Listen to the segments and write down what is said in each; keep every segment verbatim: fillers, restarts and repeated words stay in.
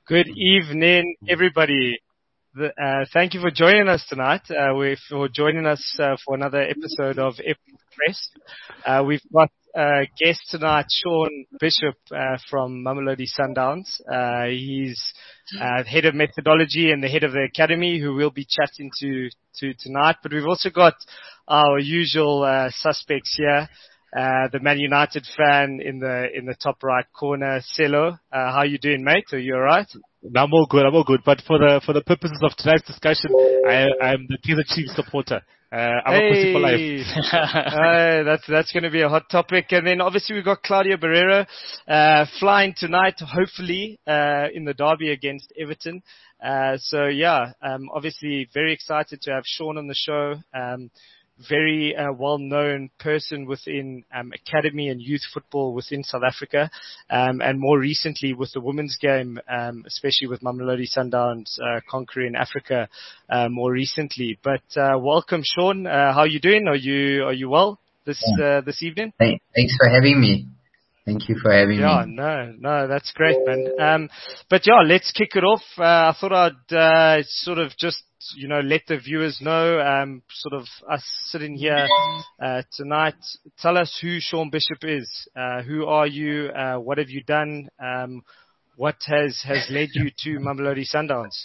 Good evening, everybody. The, uh, thank you for joining us tonight. Uh, we for joining us uh, for another episode of Press. Uh, we've got uh, guest tonight, Sean Bishop uh, from Mamelodi Sundowns. Uh, he's uh, head of methodology and the head of the academy, who we'll be chatting to to tonight. But we've also got our usual uh, suspects here. Uh, the Man United fan in the in the top right corner, Celo. Uh, how you doing, mate? Are you all right? I'm all good. I'm all good. But for the for the purposes of tonight's discussion, I I'm the Kaizer Chiefs supporter. Uh, I'm hey. a pussy for life. uh, that's that's going to be a hot topic. And then obviously we've got Claudio Barreira uh, flying tonight, hopefully uh, in the derby against Everton. Uh, so yeah, um, obviously very excited to have Sean on the show. Um, very uh, well-known person within um, academy and youth football within South Africa, um, and more recently with the women's game, um, especially with Mamelodi Sundowns uh, conquering Africa uh, more recently. But uh, welcome, Sean. Uh, how are you doing? Are you are you well this uh, this evening? Thanks for having me. Thank you for having yeah, me. Yeah, no, no, that's great, man. Um, but yeah, let's kick it off. Uh, I thought I'd uh, sort of just, you know, let the viewers know, um, sort of us sitting here uh, tonight. Tell us who Sean Bishop is. Uh, who are you? Uh, what have you done? Um, what has, has led you to Mamelodi Sundowns?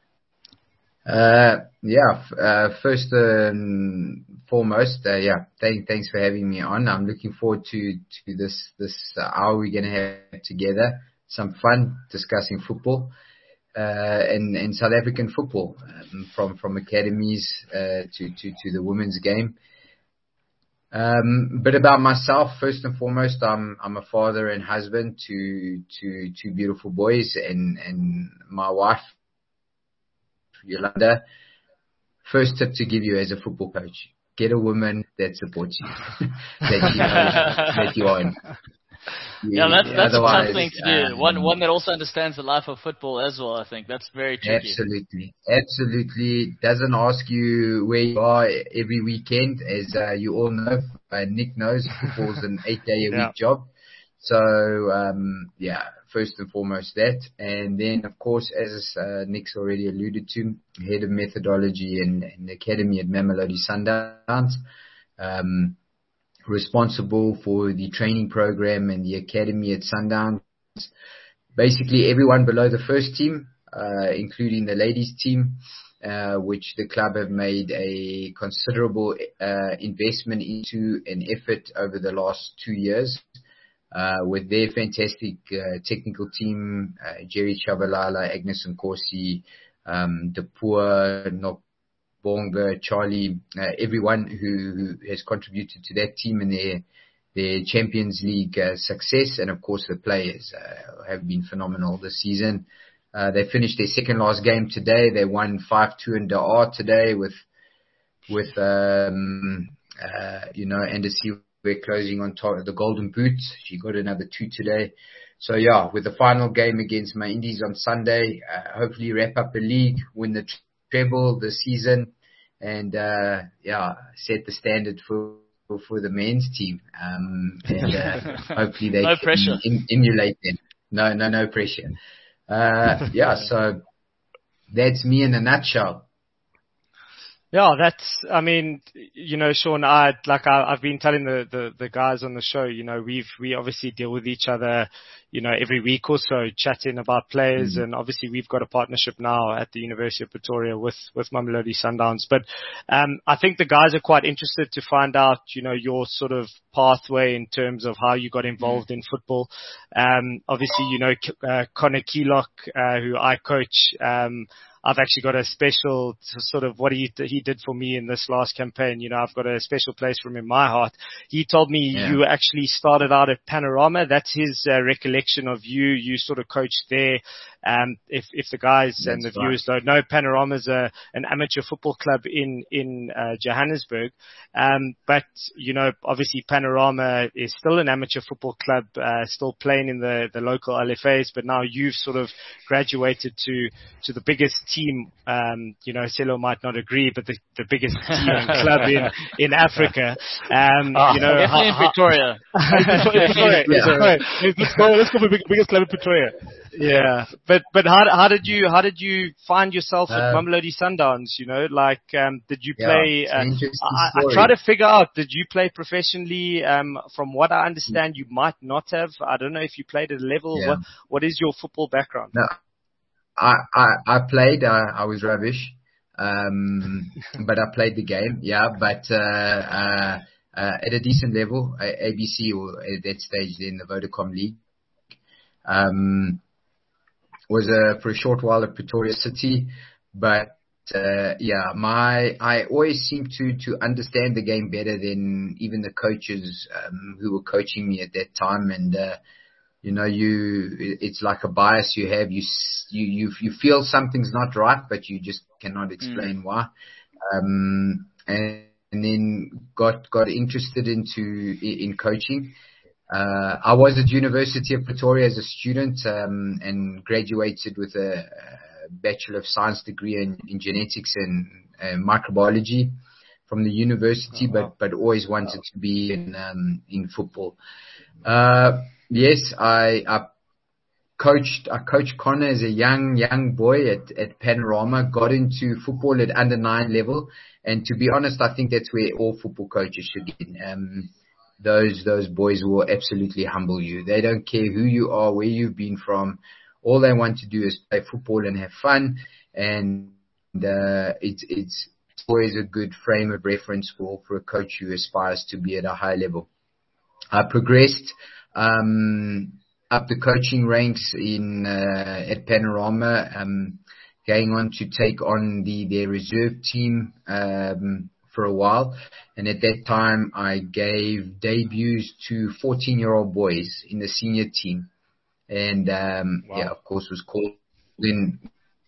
Uh, yeah, uh, first and foremost, uh, yeah, thank, thanks for having me on. I'm looking forward to, to this, this uh, hour we're going to have together. Some fun discussing football, uh, and, and South African football, um, from, from academies, uh, to, to, to the women's game. Um, but about myself, first and foremost, I'm, I'm a father and husband to, to, two beautiful boys, and, and my wife, Yolanda. First tip to give you as a football coach: get a woman that supports you, that you know that you are in. You, yeah, that's that's a tough thing to do. Um, one one that also understands the life of football as well. I think that's very tricky. Absolutely, absolutely. Doesn't ask you where you are every weekend, as uh, you all know. Uh, Nick knows football's an eight-day-a-week yeah. job. So um, yeah. First and foremost that, and then of course, as uh, Nick's already alluded to, head of methodology and, and academy at Mamelodi Sundowns, um, responsible for the training program and the academy at Sundowns. Basically, everyone below the first team, uh, including the ladies team, uh, which the club have made a considerable uh, investment into an effort over the last two years. Uh, with their fantastic uh, technical team, uh, Jerry Chabalala, Agnes Nkosi, um, Depua, Nobonga, Charlie, uh, everyone who, who has contributed to that team and their their Champions League uh, success, and of course the players uh, have been phenomenal this season. Uh, they finished their second last game today. They won five two in De Aar today with with um, uh, you know Anderson. We're closing on top of the Golden Boot. She got another two today. So yeah, with the final game against my Indies on Sunday, uh, hopefully wrap up the league, win the treble this season, and uh, yeah, set the standard for for, for the men's team. Um, and uh, hopefully they no can pressure. em- emulate them. No, no, no pressure. Uh, yeah, so that's me in a nutshell. Yeah, that's, I mean, you know, Sean, I, like I, I've been telling the, the, the guys on the show, you know, we've, we obviously deal with each other, you know, every week or so, chatting about players. Mm-hmm. And obviously we've got a partnership now at the University of Pretoria with, with Mamelodi Sundowns. But, um, I think the guys are quite interested to find out, you know, your sort of pathway in terms of how you got involved mm-hmm. in football. Um, obviously, you know, uh, Connor Keylock, uh, who I coach, um, I've actually got a special sort of what he he did for me in this last campaign. You know, I've got a special place for him in my heart. He told me yeah. you actually started out at Panorama. That's his uh, recollection of you. You sort of coached there. Um, if if the guys That's and the right. viewers don't know, Panorama is a an amateur football club in in uh, Johannesburg. Um, but you know, obviously Panorama is still an amateur football club, uh, still playing in the the local L F As. But now you've sort of graduated to to the biggest team. Um, you know, Celo might not agree, but the the biggest team and club in in Africa. Um, oh, you know, definitely in Pretoria. Pretoria. Yeah. Let's go. Let's go for the biggest club in Pretoria. Yeah, but but how how did you how did you find yourself at Uh, Mamelodi Sundowns? You know, like um, did you Yeah, play? it's Uh, an interesting I, I story. try to figure out. Did you play professionally? Um, from what I understand, you might not have. I don't know if you played at a level. Yeah. What what is your football background? No, I, I, I played, I, I was rubbish. Um, but I played the game, yeah, but, uh, uh, uh, at a decent level, A B C or at that stage then the Vodacom League. Um, was, uh, for a short while at Pretoria City, but, uh, yeah, my, I always seemed to, to understand the game better than even the coaches, um, who were coaching me at that time. And, uh, You know, you, it's like a bias you have. You, you, you, you feel something's not right, but you just cannot explain mm. why. Um, and, and then got, got interested into, in coaching. Uh, I was at University of Pretoria as a student, um, and graduated with a, a Bachelor of Science degree in, in genetics and, and microbiology from the university, oh, wow. but, but always wanted to be in, um, in football. Uh, Yes, I, I coached, I coached Connor as a young, young boy at, at Panorama, got into football at under nine level. And to be honest, I think that's where all football coaches should get. Um, those, those boys will absolutely humble you. They don't care who you are, where you've been from. All they want to do is play football and have fun. And, uh, it's, it's always a good frame of reference for, for a coach who aspires to be at a high level. I progressed, Um, up the coaching ranks in, uh, at Panorama, um, going on to take on the, their reserve team, um, for a while. And at that time, I gave debuts to fourteen year old boys in the senior team. And, um, wow. yeah, of course was called in,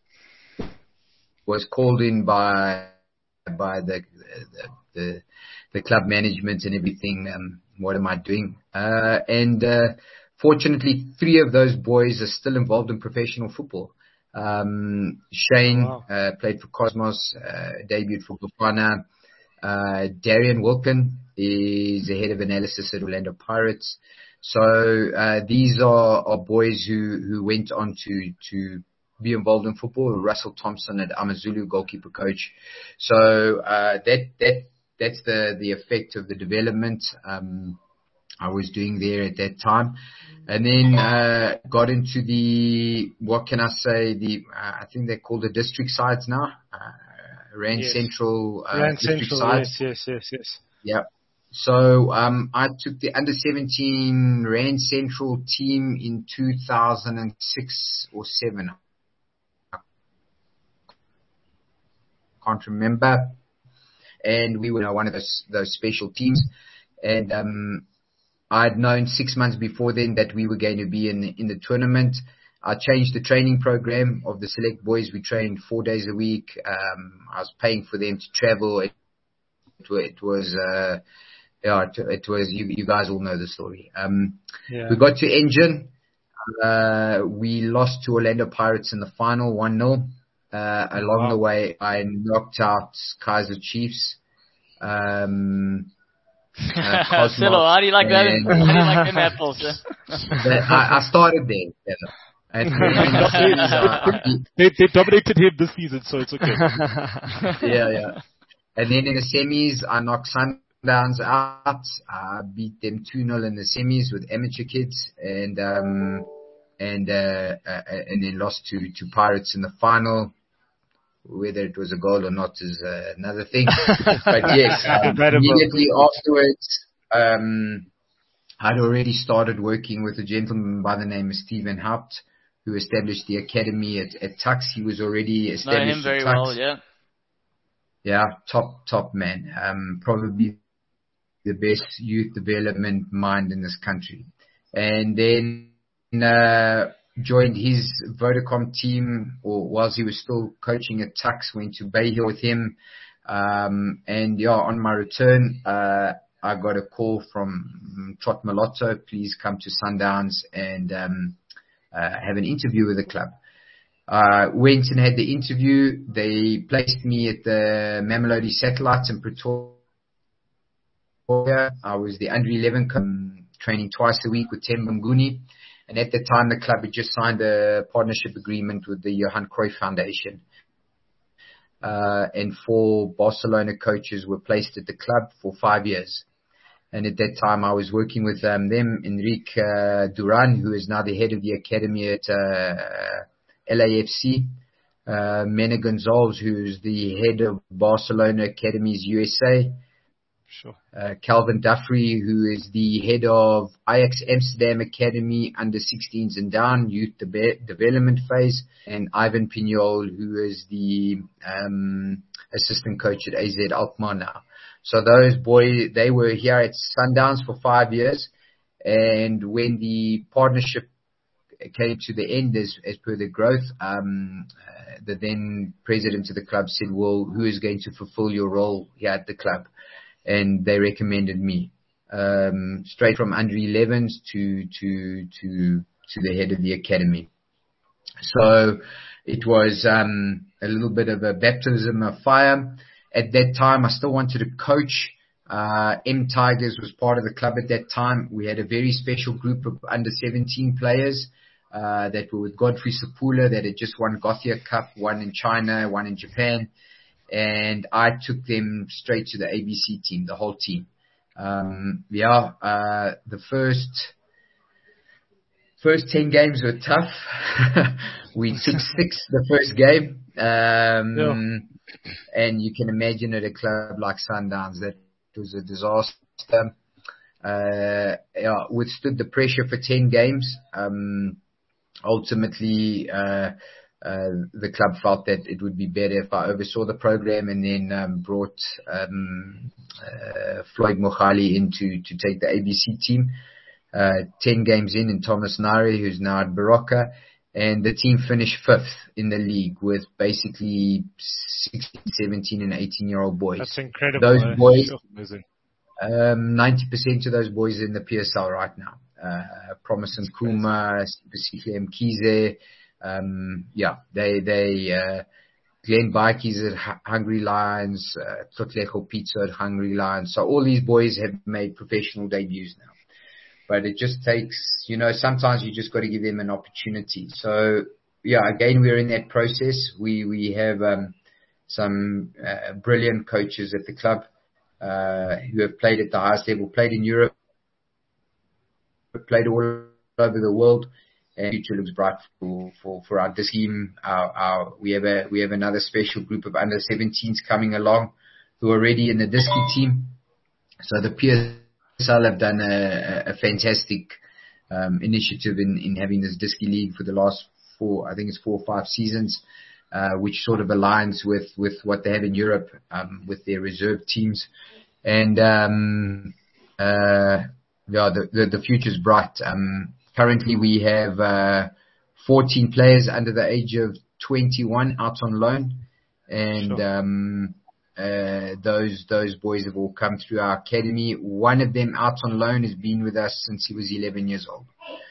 was called in by, by the, the, the, the club management and everything. Um, what am I doing? Uh, and, uh, fortunately, three of those boys are still involved in professional football. Um, Shane, oh, wow. uh, played for Cosmos, uh, debuted for Bafana. Uh, Darian Wilkin is the head of analysis at Orlando Pirates. So, uh, these are, are boys who, who went on to, to be involved in football. Russell Thompson at Amazulu, goalkeeper coach. So, uh, that, that, That's the, the effect of the development, um, I was doing there at that time. And then, uh, got into the, what can I say, the, uh, I think they're called the district sides now, uh, Rand yes. Central, uh, Rand district Central, sides. Yes, yes, yes, yes. Yeah. So, um, I took the under seventeen Rand Central team in two thousand six or seven. I can't remember. And we were you know, one of those, those special teams. And, um, I'd known six months before then that we were going to be in, in the tournament. I changed the training program of the select boys. We trained four days a week. Um, I was paying for them to travel. It, it was, uh, yeah, it, it was, you, you guys all know the story. Um, yeah. We got to Engine. Uh, we lost to Orlando Pirates in the final one nil. Uh, along wow. the way, I knocked out Kaiser Chiefs. Um, uh, Cosmos, Silo, how do you like that? In, how do you like them apples? I, I started there. Yeah. And then, uh, they, they dominated him this season, so it's okay. yeah, yeah. And then in the semis, I knocked Sundowns out. I beat them two nil in the semis with amateur kids, and um, and uh, uh, and then lost to to Pirates in the final. Whether it was a goal or not is uh, another thing. But yes, um, immediately afterwards, um, I'd already started working with a gentleman by the name of Stephen Haupt, who established the academy at, at Tuks. He was already established know him very at Tuks. well, yeah. Yeah, top, top man. Um, probably the best youth development mind in this country. And then, uh, joined his Vodacom team, or whilst he was still coaching at Tuks, went to Bay Hill with him. Um, and yeah, on my return, uh, I got a call from Trot Malotto, please come to Sundowns and, um, uh, have an interview with the club. Uh, went and had the interview. They placed me at the Mamelodi Satellites in Pretoria. I was the under eleven um, training twice a week with Themba Mnguni. And at the time, the club had just signed a partnership agreement with the Johan Cruyff Foundation. Uh, and four Barcelona coaches were placed at the club for five years. And at that time, I was working with um, them, Enrique uh, Duran, who is now the head of the academy at uh, L A F C, uh, Mena Gonzalez, who's the head of Barcelona Academies U S A, sure. uh, Calvin Duffrey, who is the head of Ajax Amsterdam Academy under sixteens and down, youth de- development phase, and Ivan Pignol, who is the um, assistant coach at A Z Alkmaar now. So those boys, they were here at Sundowns for five years. And when the partnership came to the end as, as per the growth, um, uh, the then president of the club said, well, who is going to fulfill your role here at the club? And they recommended me, um, straight from under elevens to, to, to, to the head of the academy. So it was, um, a little bit of a baptism of fire. At that time, I still wanted to coach. Uh, M Tigers was part of the club at that time. We had a very special group of under seventeen players, uh, that were with Godfrey Sapula that had just won Gothia Cup, one in China, one in Japan. And I took them straight to the A B C team, the whole team. Um, yeah, uh, the first, first ten games were tough. We took six the first game. Um, yeah. And you can imagine at a club like Sundowns, that was a disaster. Uh, yeah, withstood the pressure for ten games. Um, ultimately, uh, uh, the club felt that it would be better if I oversaw the program and then um, brought um, uh, Floyd Moghali in to, to take the A B C team. Uh, ten games in, and Thomas Nari, who's now at Baroka. And the team finished fifth in the league with basically sixteen, seventeen, and eighteen-year-old boys. That's incredible. Those eh? boys, Amazing. um, ninety percent of those boys are in the P S L right now. Uh, Promise Nkrumah, Sihle Mkhize, um, yeah, they, they, uh, Glenn Bikey's at H- Hungry Lions, uh, Totlejo Pizza at Hungry Lions. So all these boys have made professional debuts now. But it just takes, you know, sometimes you just got to give them an opportunity. So, yeah, again, we're in that process. We we have um, some uh, brilliant coaches at the club uh, who have played at the highest level, played in Europe, played all over the world, and the future looks bright for for, for our team. Our, our we have a we have another special group of under seventeens coming along who are already in the Diski team. So the P S L have done a, a fantastic um, initiative in, in having this Diski League for the last four, I think it's four or five seasons, uh, which sort of aligns with, with what they have in Europe, um, with their reserve teams. And, um, uh, yeah, the, the, the future's bright. Um, currently we have, uh, fourteen players under the age of twenty-one out on loan. And, sure. um, Uh, those those boys have all come through our academy. One of them out on loan has been with us since he was eleven years old.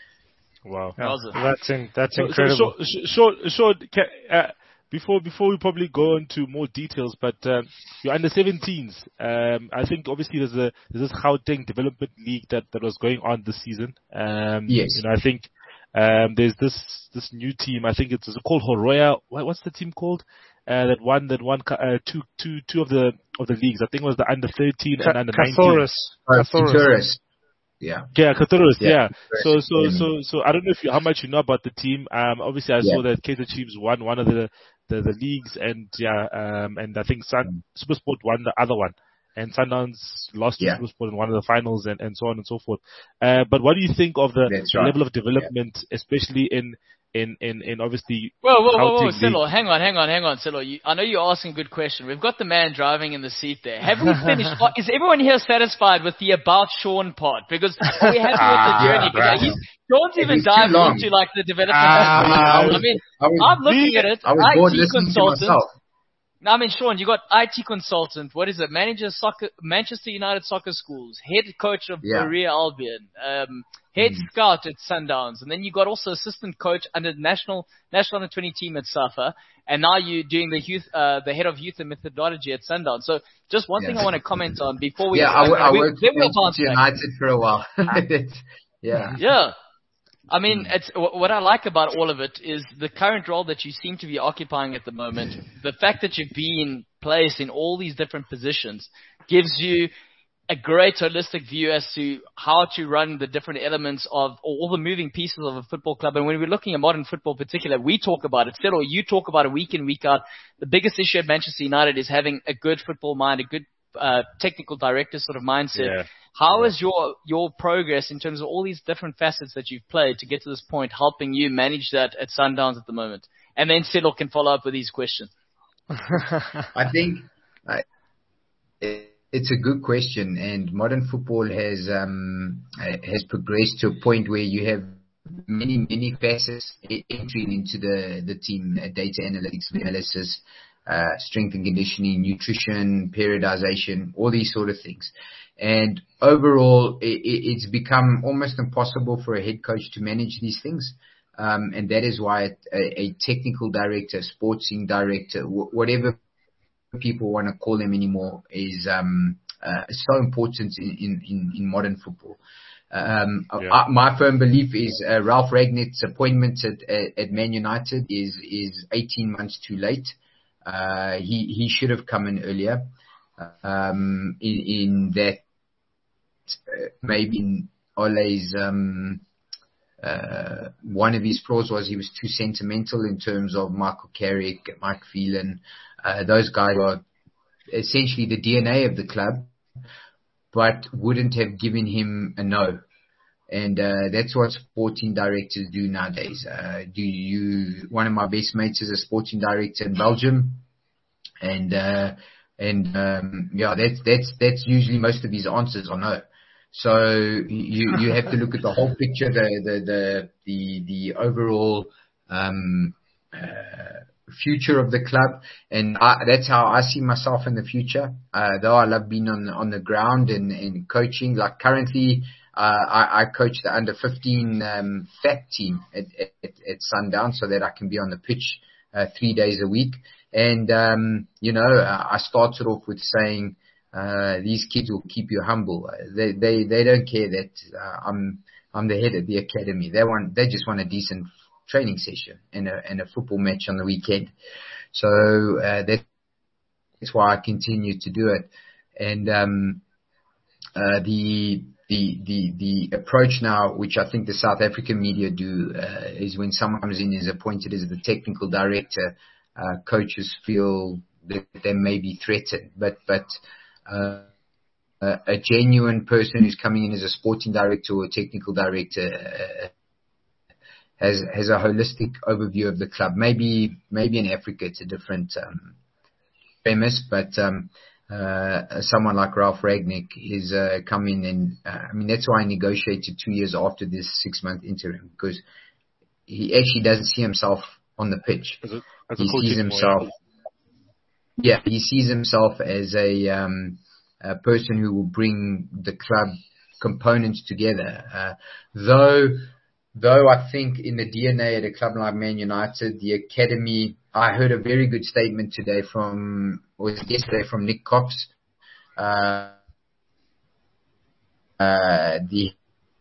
Wow, yeah, that's in, that's so, incredible. So, so, so, so uh, before before we probably go into more details, but um, you're under seventeens. Um, I think obviously there's a there's this Gauteng Development League that, that was going on this season. Um, yes. You know, I think um, there's this this new team. I think it's, it's called Horoya. What, what's the team called? Uh, that won that won uh, two two two of the of the leagues. I think it was the under thirteen and under nineteen. Cathoris. Yeah. Yeah, Cathoris. Yeah. yeah. So so so so I don't know if you, how much you know about the team. Um, obviously I yeah. saw that Kaizer Chiefs won one of the the, the leagues, and yeah, um, and I think Sun, SuperSport won the other one, and Sundowns lost yeah. to SuperSport in one of the finals, and, and so on and so forth. Uh, but what do you think of the, the right. level of development, yeah. especially in In, in, in obviously. Whoa, whoa, whoa, whoa, Silo, hang on, hang on, hang on, Silo. You, I know you're asking a good question. We've got the man driving in the seat there. Have we finished? Is everyone here satisfied with the about Sean part? Because are we happy with the journey? Yeah, right. He's, Sean's even dived into like the development. Uh, I mean, I was, I'm looking at it. I was I bored T listening consultant. to myself. I mean, Sean, you got I T consultant. What is it? Manager soccer, Manchester United Soccer Schools, head coach of yeah. Berea Albion, um, head mm. scout at Sundowns, and then you got also assistant coach under the national national under twenty team at SAFA, and now you're doing the youth, uh, the head of youth and methodology at Sundowns. So, just one yeah. thing I want to comment on before we. Yeah, I, I, I we, worked we, for United for a while. yeah. Yeah. I mean, it's, what I like about all of it is the current role that you seem to be occupying at the moment. The fact that you've been placed in all these different positions gives you a great holistic view as to how to run the different elements of all the moving pieces of a football club. And when we're looking at modern football in particular, we talk about it. Still, or you talk about it week in, week out. The biggest issue at Manchester United is having a good football mind, a good uh, technical director sort of mindset. Yeah. How yeah. is your, your progress in terms of all these different facets that you've played to get to this point helping you manage that at Sundowns at the moment? And then Cyril can follow up with these questions. I think I, it's a good question, and modern football has um, has progressed to a point where you have many many facets entering into the the team: uh, data analytics, analysis, uh, strength and conditioning, nutrition, periodization, all these sort of things. And overall, it, it's become almost impossible for a head coach to manage these things. Um, and that is why a, a technical director, sporting director, w- whatever people want to call them anymore, is um, uh, so important in, in, in modern football. Um, yeah. I, my firm belief is uh, Ralf Rangnick's appointment at, at, at Man United is is eighteen months too late. Uh, he he should have come in earlier. Um, in, in that uh, maybe in Ole's um, uh, one of his flaws was he was too sentimental in terms of Michael Carrick, Mike Phelan. Uh, those guys are essentially the D N A of the club, but wouldn't have given him a no. And uh, that's what sporting directors do nowadays. Uh, do you? One of my best mates is a sporting director in Belgium, and uh, and um, yeah, that's that's that's usually most of his answers are no. So you you have to look at the whole picture, the the the the, the overall um, uh, future of the club, and I, that's how I see myself in the future. Uh, though I love being on on the ground and, and coaching. Like currently, uh, I, I coach the under fifteen um, F A T team at, at, at Sundown, so that I can be on the pitch uh, three days a week. And um, you know, I started off with saying, uh, these kids will keep you humble. They they they don't care that uh, I'm I'm the head of the academy. They want they just want a decent training session and a and a football match on the weekend. So uh, that, that's why I continue to do it. And um, uh, the the the the approach now, which I think the South African media do, uh, is when someone comes in is appointed as the technical director, uh, coaches feel that they may be threatened, but but uh, a, a genuine person who's coming in as a sporting director or a technical director uh, has has a holistic overview of the club. Maybe maybe in Africa it's a different um, premise, but um, uh, someone like Ralf Rangnick is uh, come in and uh, I mean that's why I negotiated two years after this six month interim, because he actually doesn't see himself on the pitch. As a, as he sees himself. More, yeah, he sees himself as a, um, a person who will bring the club components together. Uh, though. Though I think in the D N A at a club like Man United, the academy, I heard a very good statement today from, or yesterday from Nick Cox, uh, uh, the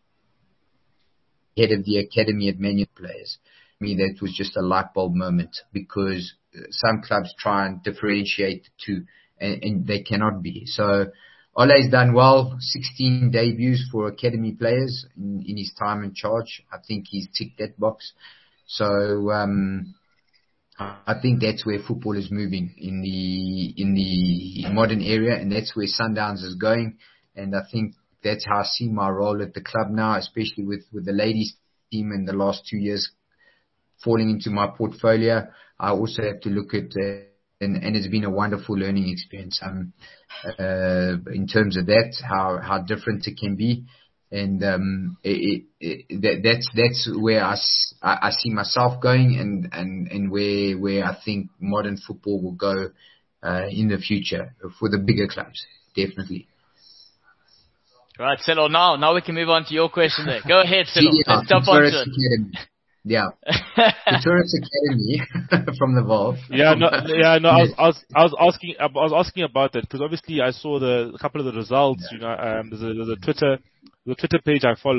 head of the academy at Man United players. I mean, that was just a light bulb moment, because some clubs try and differentiate the two, and, and they cannot be. So Ole's done well, sixteen debuts for academy players in, in his time in charge. I think he's ticked that box. So um, I think that's where football is moving in the in the modern era, and that's where Sundowns is going. And I think that's how I see my role at the club now, especially with, with the ladies team in the last two years falling into my portfolio. I also have to look at uh, And, and it's been a wonderful learning experience um, uh, in terms of that, how, how different it can be. And um, it, it, it, that, that's that's where I, I see myself going, and, and, and where where I think modern football will go uh, in the future for the bigger clubs, definitely. Right, Cyril, now, now we can move on to your question there. Go ahead, Cyril. Yeah, Let's jump on to it. Yeah, the Tourist Academy from the Vault. Yeah, no, yeah, no. I was, I was, I was asking, I was asking about that because obviously I saw the a couple of the results. Yeah. You know, um, there's a, there's a Twitter, the Twitter page I follow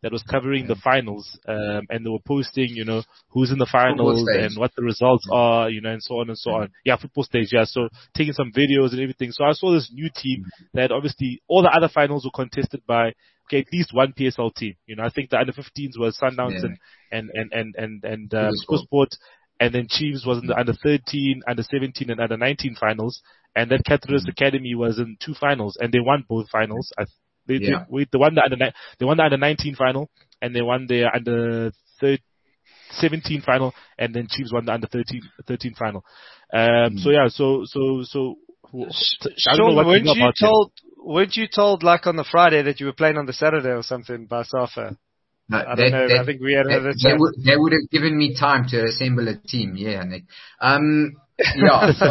that was covering the finals, um, and they were posting, you know, who's in the finals and what the results yeah. are, you know, and so on and so yeah. on. Yeah, football stage, yeah. So taking some videos and everything. So I saw this new team that obviously all the other finals were contested by, okay, at least one P S L team. You know, I think the under fifteens was Sundowns yeah. and, and, and, and, and, and, uh, SuperSport. And then Chiefs was in the under thirteen, under seventeen, and under nineteen finals. And that Caterhurst mm-hmm. Academy was in two finals, and they won both finals. I, they, yeah. they, they won the under they won the under nineteen final, and they won the under seventeen final, and then Chiefs won the under thirteen, thirteen final. Um, mm-hmm. So yeah, so so so. Sean, weren't you, you told? Them. Weren't you told like on the Friday that you were playing on the Saturday or something by SAFA? No, I that, don't know. That, I think we had another that, they, would, they would have given me time to assemble a team. Yeah, Nick. Um, yeah. So,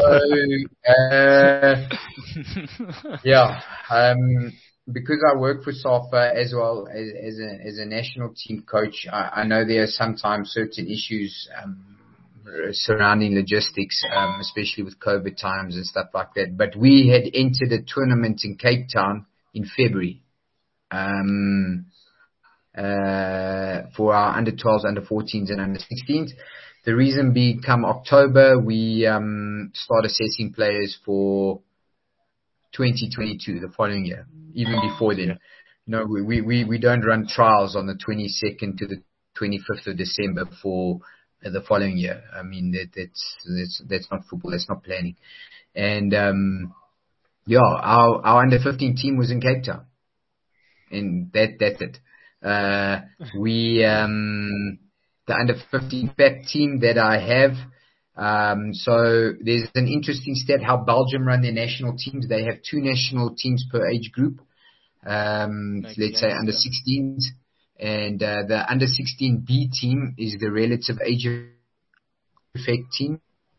uh, yeah. Um, because I work for SAFA as well as, as a as a national team coach, I, I know there are sometimes certain issues um, surrounding logistics, um, especially with COVID times and stuff like that. But we had entered a tournament in Cape Town in February. Um. Uh, for our under twelves, under fourteens, and under sixteens. The reason being, come October, we um, start assessing players for twenty twenty-two, the following year, even before then. You know, we, we, we don't run trials on the twenty-second to the twenty-fifth of December for uh, the following year. I mean, that, that's, that's, that's not football, that's not planning. And, um, yeah, our, our under fifteen team was in Cape Town. And that, that's it. Uh, we, um, the under fifteen F A P team that I have, um, so there's an interesting stat how Belgium run their national teams. They have two national teams per age group. Um, let's say under sixteens, and, uh, the under sixteen B team is the relative age effect team,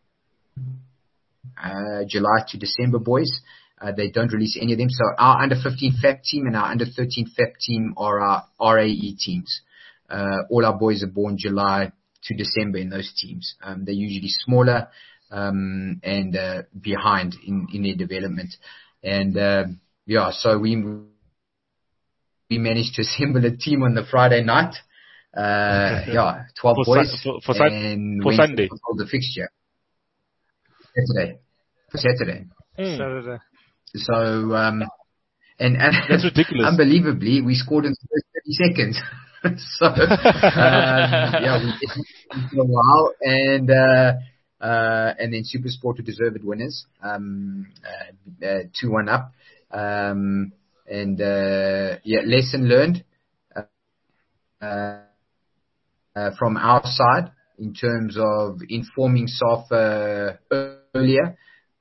uh, July to December boys. Uh, they don't release any of them. So our under fifteen F A P team and our under thirteen F A P team are our R A E teams. Uh, all our boys are born July to December in those teams. Um, they're usually smaller, um, and, uh, behind in, in their development. And, uh, yeah, so we, we managed to assemble a team on the Friday night. Uh, yeah, twelve for boys. Su- for, for, and for Sunday. For the fixture. Saturday. For Saturday. Mm. Saturday. So, um, and, and that's ridiculous. Unbelievably, we scored in the first thirty seconds. so, um, yeah, we did it for a while, and uh, uh, and then SuperSport were deserved winners, um, uh, uh, two one up, um, and uh, yeah, lesson learned uh, uh, uh, from our side in terms of informing SAFA earlier.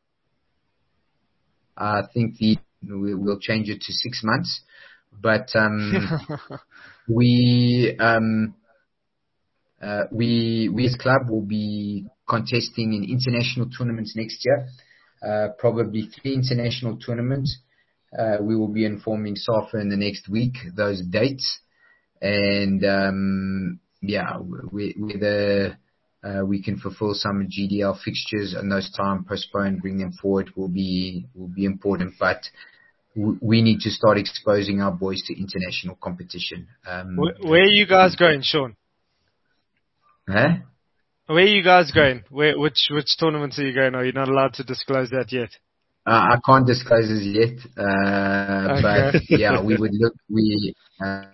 I think the we'll change it to six months, but um, we um, uh, we we as club will be contesting in international tournaments next year, uh, probably three international tournaments. Uh, we will be informing SAFA in the next week those dates, and um, yeah, we, whether Uh, we can fulfill some G D L fixtures and those time postponed, bring them forward will be will be important. But w- we need to start exposing our boys to international competition. Um, where, where are you guys going, Sean? Huh? Where are you guys going? Where which which tournaments are you going? Are you not allowed to disclose that yet? Uh, I can't disclose as yet. Uh, okay. But yeah, we would look. We. Uh,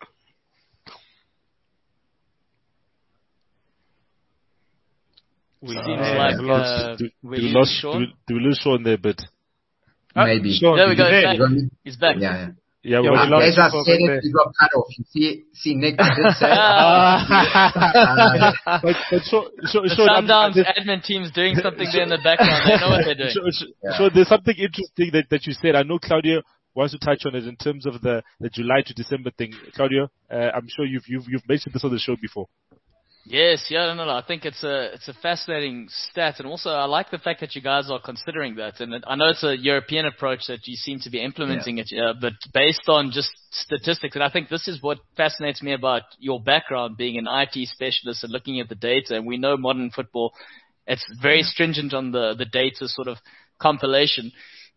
We seems uh, like uh, do, do, we lost, do, we, do we lose Sean there, but maybe. Sean, there we go. He's back. He's back. Yeah, yeah. Yeah, yeah, well, as I said, it we got cut off. You see, see, Nick did say. uh, but, but so, so, the so Sundowns admin team's doing something there in the background. They know what they're doing. So, so, yeah. so there's something interesting that, that you said. I know Claudio wants to touch on it in terms of the, the July to December thing. Claudio, uh, I'm sure you've you've you've mentioned this on the show before. Yes, yeah, no, no, I think it's a it's a fascinating stat, and also I like the fact that you guys are considering that. And I know it's a European approach that you seem to be implementing yeah. it, uh, but based on just statistics, and I think this is what fascinates me about your background, being an I T specialist and looking at the data. And we know modern football, it's very yeah. stringent on the the data sort of compilation.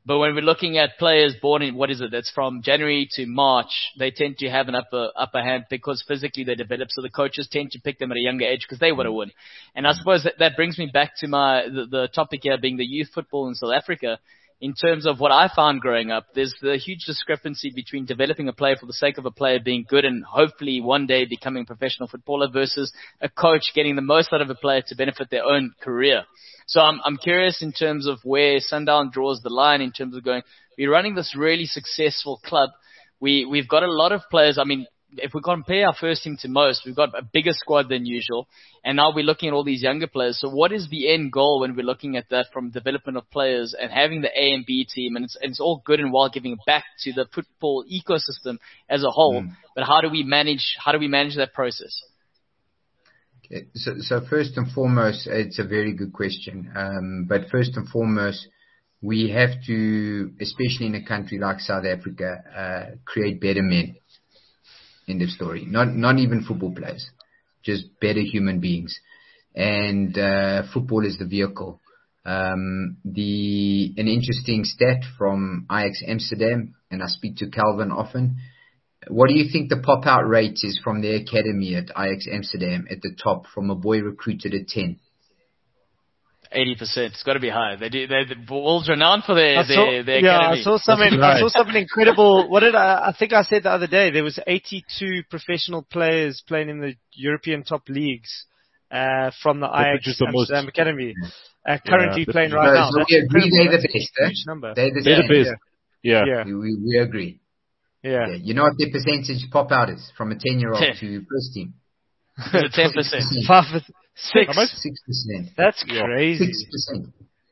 But when we're looking at players born in, what is it, that's from January to March, they tend to have an upper upper hand because physically they develop. So the coaches tend to pick them at a younger age because they want to win. And I suppose that, that brings me back to my the, the topic here being the youth football in South Africa. In terms of what I found growing up, there's the huge discrepancy between developing a player for the sake of a player being good and hopefully one day becoming a professional footballer versus a coach getting the most out of a player to benefit their own career. So I'm, I'm curious in terms of where Sundown draws the line in terms of going, we're running this really successful club. We, we've got a lot of players. I mean, if we compare our first team to most, we've got a bigger squad than usual. And now we're looking at all these younger players. So what is the end goal when we're looking at that from development of players and having the A and B team? And it's, and it's all good and well giving back to the football ecosystem as a whole. Mm. But how do we manage, how do we manage that process? Okay. So, so first and foremost, it's a very good question. Um, but first and foremost, we have to, especially in a country like South Africa, uh, create better men. End of story. Not not even football players, just better human beings. And uh, football is the vehicle. Um, the an interesting stat from Ajax Amsterdam, and I speak to Calvin often. What do you think the pop-out rate is from their academy at Ajax Amsterdam at the top from a boy recruited at ten? eighty percent. It's got to be higher. They do. They, the Wolves are renowned for their, saw, their, their yeah, academy. I saw something. I saw something incredible. What did I? I think I said the other day there was eighty-two professional players playing in the European top leagues uh, from the Ajax Amsterdam most. Academy. Uh, currently yeah, playing right now. So we agree they're the best. Eh? Huge number. They're the, they're the best. Yeah. Yeah. We, we, we agree. Yeah. yeah. You know what their percentage pop out is from a ten-year-old to first team? ten percent. Six. Six percent. That's crazy. Six percent.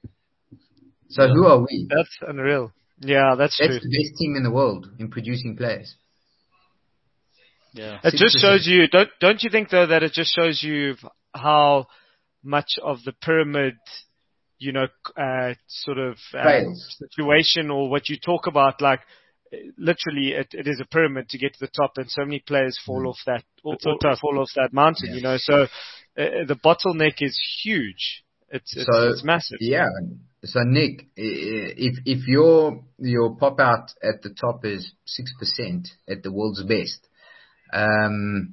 So who are we? That's unreal. Yeah, that's, that's true. That's the best team in the world in producing players. Yeah. It six percent. Just shows you, don't, don't you think though that it just shows you how much of the pyramid, you know, uh, sort of uh, situation or what you talk about, like literally it, it is a pyramid to get to the top and so many players fall mm. off that, or, so or fall off that mountain, yeah. you know, so uh, the bottleneck is huge. It's, it's, so, it's massive. Yeah. So Nick, if if your your pop out at the top is six percent at the world's best, um,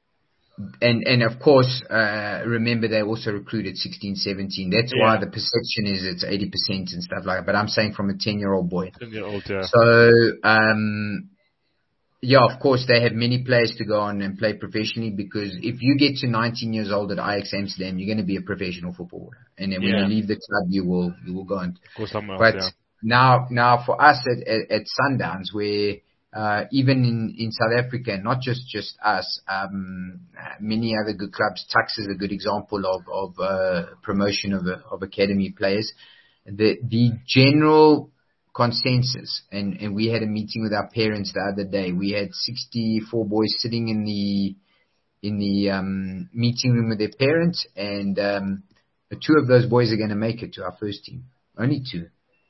and and of course, uh, remember they also recruited sixteen, seventeen. That's yeah. why the perception is it's eighty percent and stuff like that. But I'm saying from a ten year old boy. ten year old, yeah. So um, yeah, of course they have many players to go on and play professionally because if you get to nineteen years old at Ajax Amsterdam, you're going to be a professional footballer. And then when yeah. you leave the club, you will you will go and go somewhere but else, yeah. now now for us at at, at Sundowns, where uh, even in, in South Africa, not just just us, um, many other good clubs. Tuks is a good example of of uh, promotion of of academy players. The the general consensus, and and we had a meeting with our parents the other day. We had sixty-four boys sitting in the in the um, meeting room with their parents, and um, two of those boys are going to make it to our first team. Only two.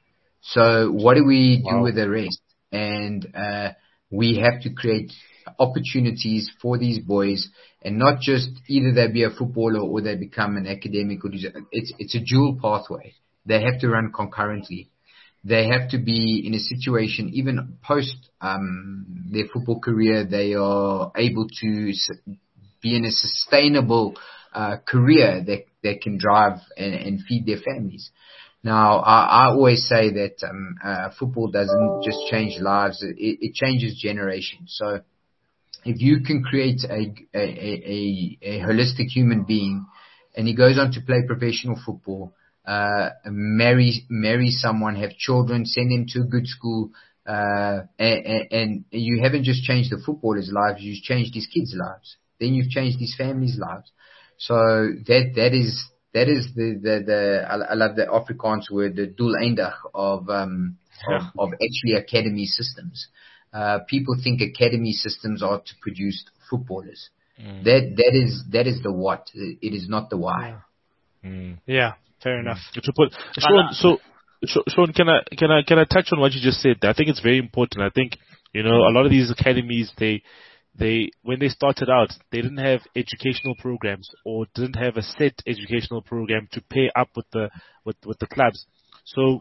So what do we do wow. with the rest? And uh, we have to create opportunities for these boys, and not just either they be a footballer or they become an academic. Or it's it's a dual pathway. They have to run concurrently. They have to be in a situation, even post um, their football career, they are able to be in a sustainable uh, career that, that can drive and, and feed their families. Now, I, I always say that um, uh, football doesn't just change lives, it, it changes generations. So if you can create a, a, a, a holistic human being and he goes on to play professional football, Uh, marry, marry someone, have children, send them to a good school, uh, and, and you haven't just changed the footballers' lives, you've changed his kids' lives. Then you've changed his family's lives. So that, that is, that is the, the, the, I love the Afrikaans word, the doeleindig of, um, of, of actually academy systems. Uh, people think academy systems are to produce footballers. Mm. That, that is, that is the what. It is not the why. Yeah. Mm. Yeah. Fair enough. Put, Sean, so, Sean, can I can I can I touch on what you just said? I think it's very important. I think you know a lot of these academies, they they when they started out, they didn't have educational programs or didn't have a set educational program to pair up with the with with the clubs. So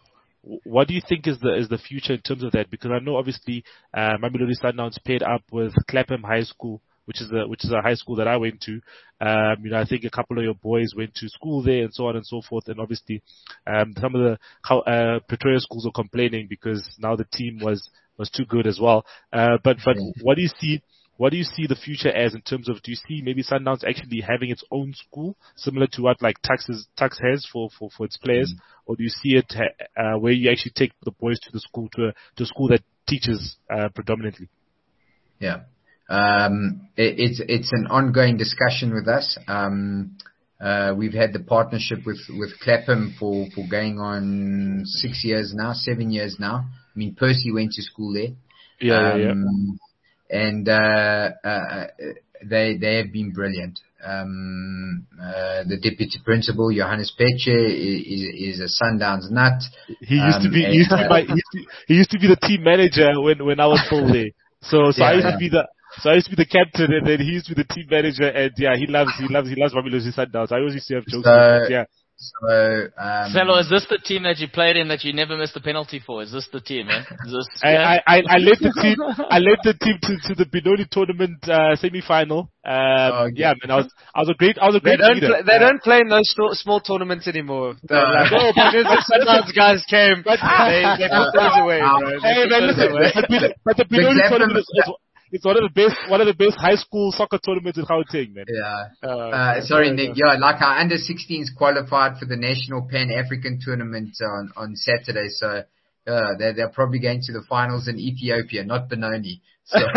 what do you think is the is the future in terms of that? Because I know obviously uh, Mamelodi Sundowns paired up with Clapham High School, which is a which is a high school that I went to. Um, you know, I think a couple of your boys went to school there, and so on and so forth. And obviously, um, some of the uh, Pretoria schools are complaining because now the team was was too good as well. Uh, but but what do you see? What do you see the future as in terms of, do you see maybe Sundowns actually having its own school, similar to what like Tux, is, Tux has for, for, for its players? Mm. Or do you see it uh, where you actually take the boys to the school, to a, to a school that teaches uh, predominantly? Yeah. Um, it, it's, it's an ongoing discussion with us. Um, uh, we've had the partnership with, with Clapham for, for going on six years now, seven years now. I mean, Percy went to school there. Yeah, um, yeah, yeah. And uh, uh, they they have been brilliant. Um, uh, the deputy principal, Johannes Peche, is, is a Sundowns nut. He used um, to be, he used to be, my, he, used to, he used to be the team manager when, when I was full there. So so yeah, I used yeah. to be the so I used to be the captain, and then he used to be the team manager. And yeah, he loves he loves he loves Mamelodi Sundowns. I always used to have jokes. So, with yeah. So, um, Cello, is this the team that you played in that you never missed a penalty for? Is this the team, eh? Is this, I, I, I led the team, I led the team to, to the Benoni tournament, uh, semi-final. Um, oh, okay. Yeah, man, I was, I was a great, I was a great they don't leader. Play, they uh, don't play in those st- small tournaments anymore. The, uh, like, oh, but the Sundowns guys came, but they, they put those away, uh, bro. Hey, man, listen, but, but the Benoni tournament is, is It's one of the best, one of the best high school soccer tournaments in Gauteng, man. Yeah. Uh, uh, sorry, Nick. Yeah, like our under sixteens qualified for the national Pan African tournament on on Saturday. So, uh, they're they're probably going to the finals in Ethiopia, not Benoni. So. Hey,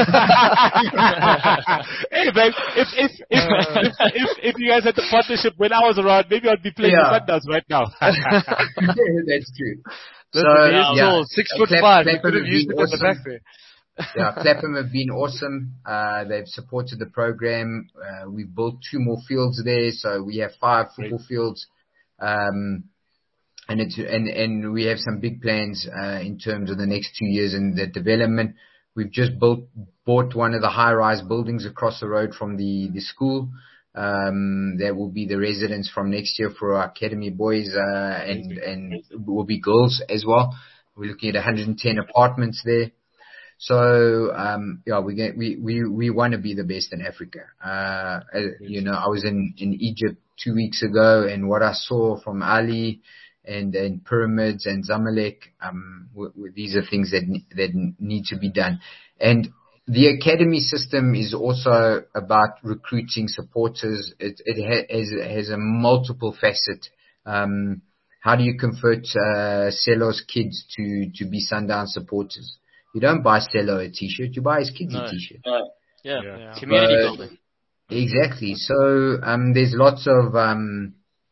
man, if if if, uh, if if if you guys had the partnership when I was around, maybe I'd be playing yeah. the Sundowns right now. That's true. So, so yeah, six foot Clap, five. Clap We could have used it awesome. at the back there. Yeah, Clapham have been awesome. Uh, they've supported the program. Uh, we've built two more fields there, so we have five football right. fields. Um, and it's, and, and we have some big plans, uh, in terms of the next two years in the development. We've just built, bought one of the high-rise buildings across the road from the, the school. Um, that will be the residence from next year for our academy boys, uh, and, and will be girls as well. We're looking at one hundred ten apartments there. So, um, yeah, we get, we, we, we want to be the best in Africa. Uh, you know, I was in, in Egypt two weeks ago, and what I saw from Ali and, and Pyramids and Zamalek, um, w- w- these are things that, that need to be done. And the academy system is also about recruiting supporters. It, it ha- has, has a multiple facet. Um, how do you convert, uh, Celo's kids to, to be Sundown supporters? You don't buy Cello a t-shirt, you buy his kids no. a t-shirt. No. Yeah. yeah. Community but, building. Exactly. So, um, there's lots of, um,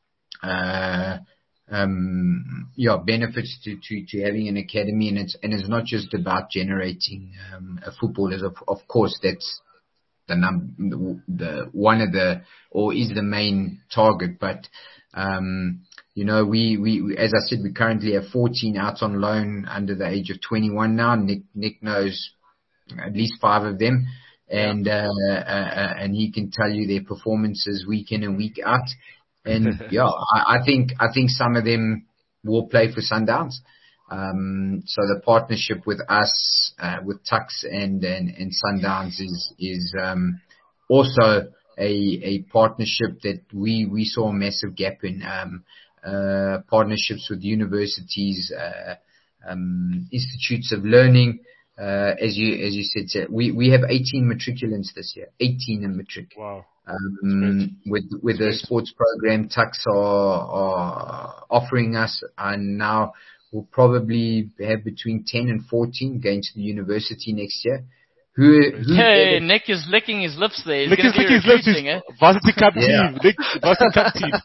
uh, um, yeah, benefits to, to, to having an academy, and it's, and it's not just about generating, um, a footballers. Of, of course, that's the num, the, the, one of the, or is the main target, but, um, You know, we, we, as I said, we currently have fourteen out on loan under the age of twenty-one now. Nick, Nick knows at least five of them, and, uh, uh, and he can tell you their performances week in and week out. And yeah, I, I think, I think some of them will play for Sundowns. Um, so the partnership with us, uh, with Tux and, and, and Sundowns is, is, um, also a, a partnership that we, we saw a massive gap in, um, Uh, partnerships with universities, uh, um, institutes of learning. Uh, as you, as you said, we, we have eighteen matriculants this year, eighteen in matric. Wow. Um, with, with the sports program Tux are, are offering us, and now we'll probably have between ten and fourteen going to the university next year. Who, who hey, ever, Nick is licking his lips there. He's Nick is licking his lips. Eh? Varsity Cup yeah. team. Nick, Varsity Cup team.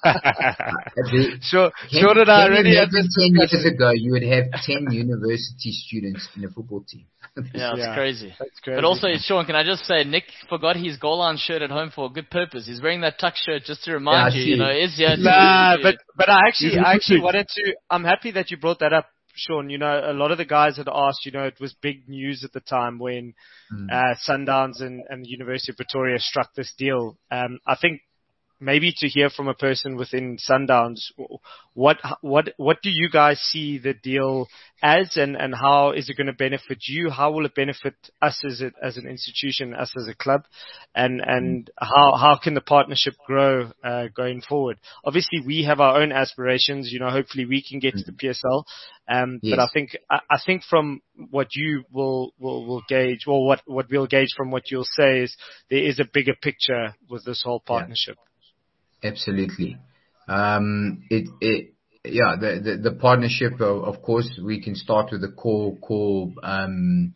sure, ten, sure that I already had this ten years ago, you would have ten university students in a football team. yeah, it's yeah, crazy. That's crazy. But also, Sean, can I just say, Nick forgot his goal line shirt at home for a good purpose. He's wearing that Tux shirt just to remind yeah, you, you know, is here. Nah, but, but I actually, I actually wanted to, I'm happy that you brought that up, Sean. You know, a lot of the guys had asked, you know, it was big news at the time when mm. uh, Sundowns and, and the University of Pretoria struck this deal. Um, I think maybe to hear from a person within Sundowns, what what what do you guys see the deal as, and, and how is it going to benefit you? How will it benefit us as a, as an institution, us as a club, and and how how can the partnership grow uh, going forward? Obviously, we have our own aspirations. You know, hopefully we can get to the P S L. Um, yes. But I think I, I think from what you will will will gauge, or what what we'll gauge from what you'll say, is there is a bigger picture with this whole partnership. Yeah. Absolutely. Um, it, it, yeah, the, the, the partnership, of, of course, we can start with the core, core, um,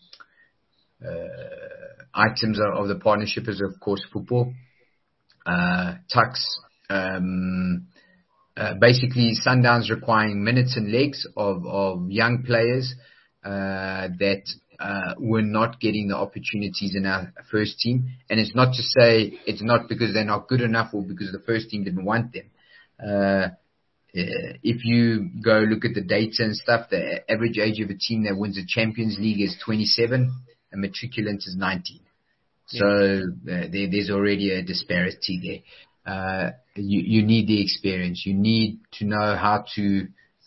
uh, items of, of the partnership is, of course, football, uh, Tuks, um, uh, basically Sundowns requiring minutes and legs of, of young players, uh, that, Uh, were not getting the opportunities in our first team. And it's not to say it's not because they're not good enough or because the first team didn't want them. Uh, if you go look at the data and stuff, the average age of a team that wins the Champions League is twenty-seven and matriculant is nineteen. So uh, there, there's already a disparity there. Uh, you, you need the experience. You need to know how to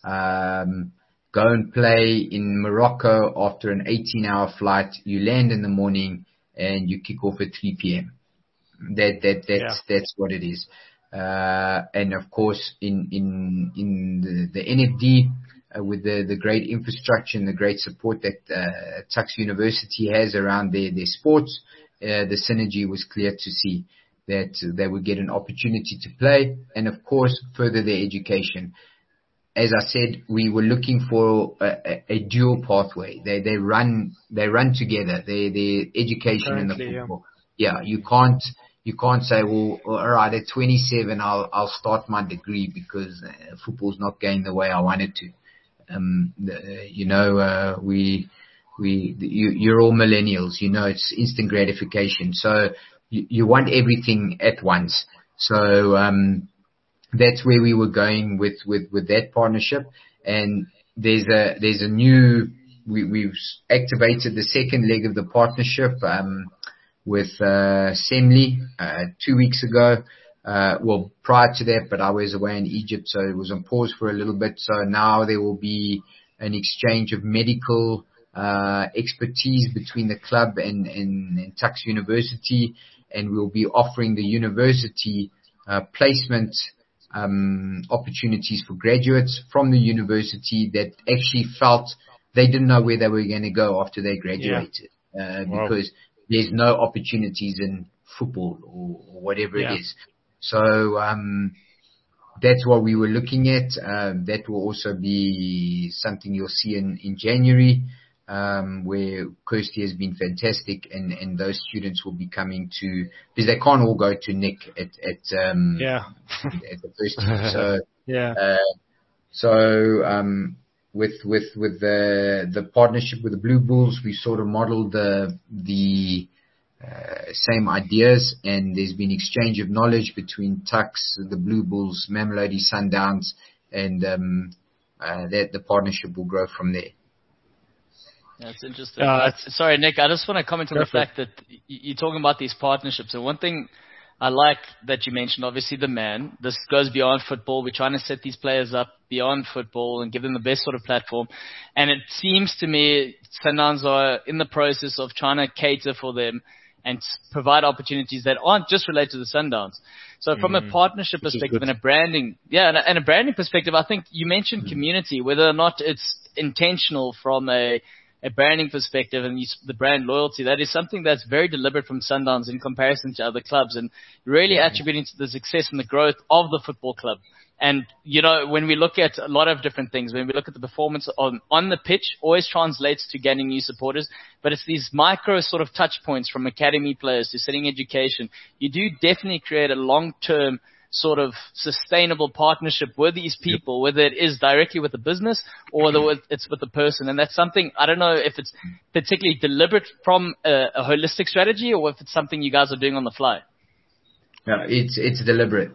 um, go and play in Morocco after an eighteen hour flight. You land in the morning and you kick off at three p.m. That, that, that's, yeah. that's what it is. Uh, and of course, in, in, in the, the N F D, uh, with the, the great infrastructure and the great support that, uh, Tuks University has around their, their sports, uh, the synergy was clear to see that they would get an opportunity to play and of course, further their education. As I said, we were looking for a, a, a dual pathway. They they run they run together. They their education Currently, and the football. Yeah. yeah, you can't you can't say, well, all right, at twenty-seven, I'll I'll start my degree because uh, football's not going the way I want it to. Um, the, you know, uh, we we you you're all millennials. You know, it's instant gratification. So you, you want everything at once. So um. That's where we were going with, with, with that partnership. And there's a, there's a new, we, we've activated the second leg of the partnership, um, with, uh, Semli, uh, two weeks ago. Uh, well, prior to that, but I was away in Egypt, so it was on pause for a little bit. So now there will be an exchange of medical, uh, expertise between the club and, and, and Tuks University. And we'll be offering the university, uh, placement, Um, opportunities for graduates from the university that actually felt they didn't know where they were going to go after they graduated, yeah. uh, wow. because there's no opportunities in football or, or whatever yeah. it is. So um, that's what we were looking at. Uh, that will also be something you'll see in, in January, um, where Kirsty has been fantastic, and, and those students will be coming to, because they can't all go to Nick at, at, um, yeah. at the first team. So, yeah. Uh, so, um, with, with, with the, the partnership with the Blue Bulls, we sort of modeled the, the, uh, same ideas, and there's been exchange of knowledge between Tuks, the Blue Bulls, Mamelodi Sundowns, and, um, uh, that the partnership will grow from there. That's interesting. Uh, Sorry, Nick, I just want to comment on the fact that you're talking about these partnerships. And one thing I like that you mentioned, obviously the man, this goes beyond football. We're trying to set these players up beyond football and give them the best sort of platform. And it seems to me Sundowns are in the process of trying to cater for them and provide opportunities that aren't just related to the Sundowns. So from mm-hmm. a partnership perspective and a branding, yeah, and a, and a branding perspective, I think you mentioned mm-hmm. community, whether or not it's intentional from a a branding perspective and the brand loyalty, that is something that's very deliberate from Sundowns in comparison to other clubs, and really yeah. attributing to the success and the growth of the football club. And, you know, when we look at a lot of different things, when we look at the performance on, on the pitch, always translates to gaining new supporters, but it's these micro sort of touch points from academy players to setting education. You do definitely create a long-term sort of sustainable partnership with these people, whether it is directly with the business or whether it's with the person. And that's something, I don't know if it's particularly deliberate from a, a holistic strategy or if it's something you guys are doing on the fly. Yeah, it's, it's deliberate.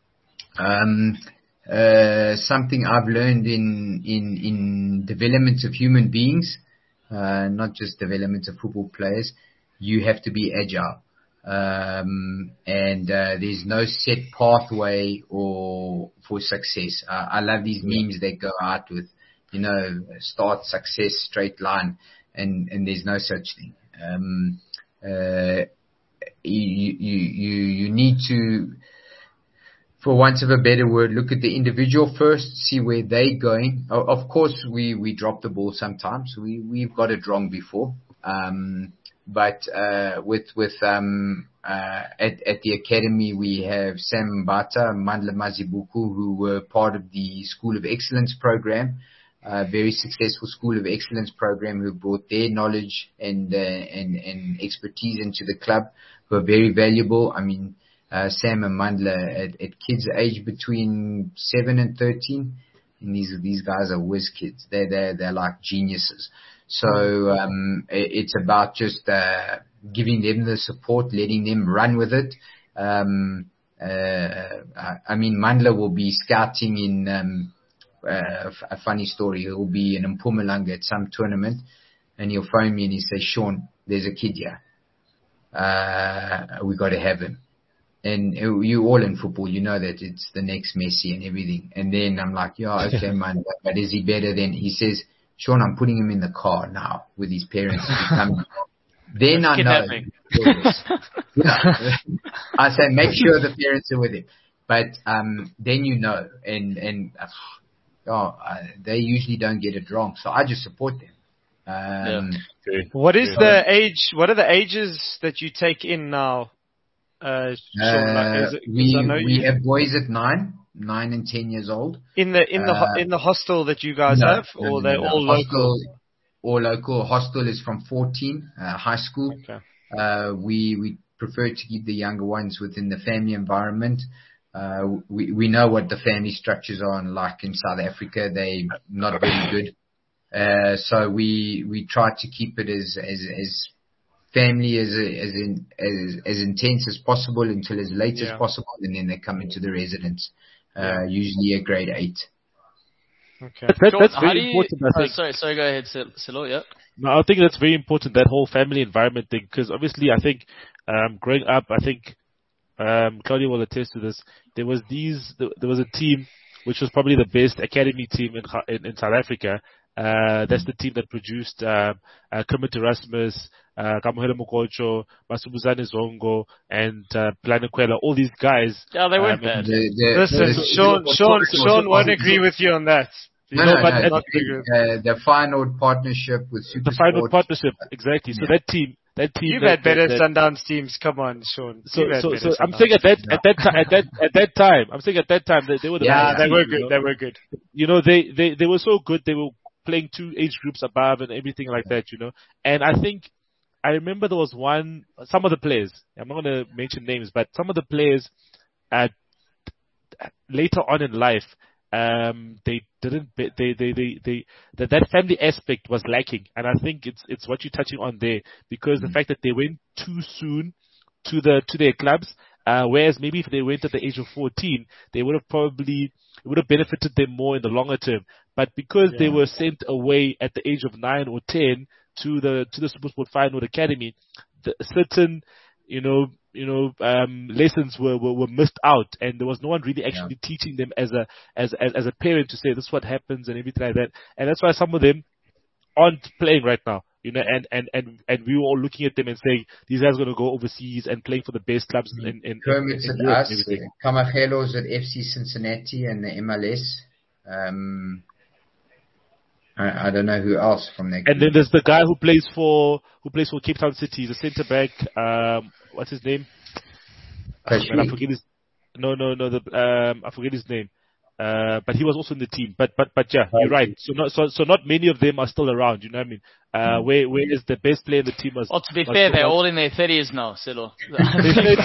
Um, uh, something I've learned in, in, in development of human beings, uh, not just development of football players, you have to be agile. Um, and uh, there's no set pathway or for success. Uh, I love these memes that go out with, you know, start, success, straight line, and, and there's no such thing. Um, uh, you, you, you, you need to, for want of a better word, look at the individual first, see where they're going. Of course, we, we drop the ball sometimes. We, we've got it wrong before. Um, but, uh, with, with, um, uh, at, at the academy, we have Sam Mbata, Mandla Mazibuku, who were part of the School of Excellence program, a very successful School of Excellence program, who brought their knowledge and, uh, and, and expertise into the club, who are very valuable. I mean, Uh, Sam and Mandla at, at kids age between seven and thirteen, and these these guys are whiz kids. They're they're they're like geniuses. So um, it, it's about just uh, giving them the support, letting them run with it. Um, uh, I, I mean, Mandla will be scouting in um, uh, a funny story. He'll be in Mpumalanga at some tournament, and he'll phone me and he says, "Sean, there's a kid here. Uh, we got to have him." And you all in football, you know that it's the next Messi and everything. And then I'm like, yeah, okay, man, but is he better than? He says, Sean, I'm putting him in the car now with his parents. Then I know. Yeah. I say, make sure the parents are with him. But um, then you know, and and oh, uh, they usually don't get it wrong. So I just support them. Um, yeah. What is the age? What are the ages that you take in now? Uh, uh, it, we we you, have boys at nine, nine and ten years old. In the in the uh, in the hostel that you guys no, have, or no, no, they're no. all hostel, local? All local. Hostel is from fourteen, uh, high school. Okay. Uh, we we prefer to keep the younger ones within the family environment. Uh, we we know what the family structures are like in South Africa. They're not very good. Uh, so we we try to keep it as as as family as as in, as as intense as possible until as late yeah. as possible, and then they come into the residence, uh, yeah. usually at grade eight. Okay, that, that, that's very important. You, I think. Oh, sorry, sorry. Go ahead, Silo. Yeah. No, I think that's very important, that whole family environment thing, because obviously I think um, growing up, I think um, Claudia will attest to this. There was these, there was a team which was probably the best academy team in in, in South Africa. Uh, that's the team that produced uh, uh, Kermit Erasmus, uh, Kamohelo Mokocho, Masubuzane Zongo, and uh, Planequela. All these guys. Yeah, they weren't um, bad. The, the, Listen, the, Sean, Sean, Sean won't agree with you on that. No, no, no, but no. The, uh, the final partnership with Super The final Sport. partnership, exactly. So yeah. that team, that team. You've that, had better that, Sundowns teams. Come on, Sean. So, so, so I'm saying at that, at that time, at that, at that time, I'm saying at that time, they, they were the yeah, they team, were good. You know? They were good. You know, they, they, they were so good. They were playing two age groups above and everything like that, you know. And I think, I remember there was one, some of the players, I'm not going to mention names, but some of the players, uh, later on in life, um, they didn't, they, they, they, they, they that, that family aspect was lacking. And I think it's, it's what you're touching on there, because mm-hmm. the fact that they went too soon to the, to their clubs, uh, whereas maybe if they went at the age of fourteen, they would have probably, it would have benefited them more in the longer term. But because yeah. they were sent away at the age of nine or ten to the, to the SuperSport Feyenoord Academy, the certain, you know, you know, um, lessons were, were, were missed out, and there was no one really actually yeah. teaching them as a, as, as, as a parent to say this is what happens and everything like that. And that's why some of them aren't playing right now, you know, and, and, and, and we were all looking at them and saying, these guys are going to go overseas and playing for the best clubs mm-hmm. in, in, Kermit's in, in at Europe us, Kamagelo's at F C Cincinnati and the M L S. Um, I, I don't know who else from there. And then there's the guy who plays for, who plays for Cape Town City. He's a centre back. Um, what's his name? Oh, man, I forget his. No, no, no. The um, I forget his name. Uh, but he was also in the team. But but but yeah, you're right. So not so so not many of them are still around. You know what I mean? Uh, where where is the best player in the team? Was, well, to be fair, they're all in their thirties now, Silo. They're thirty.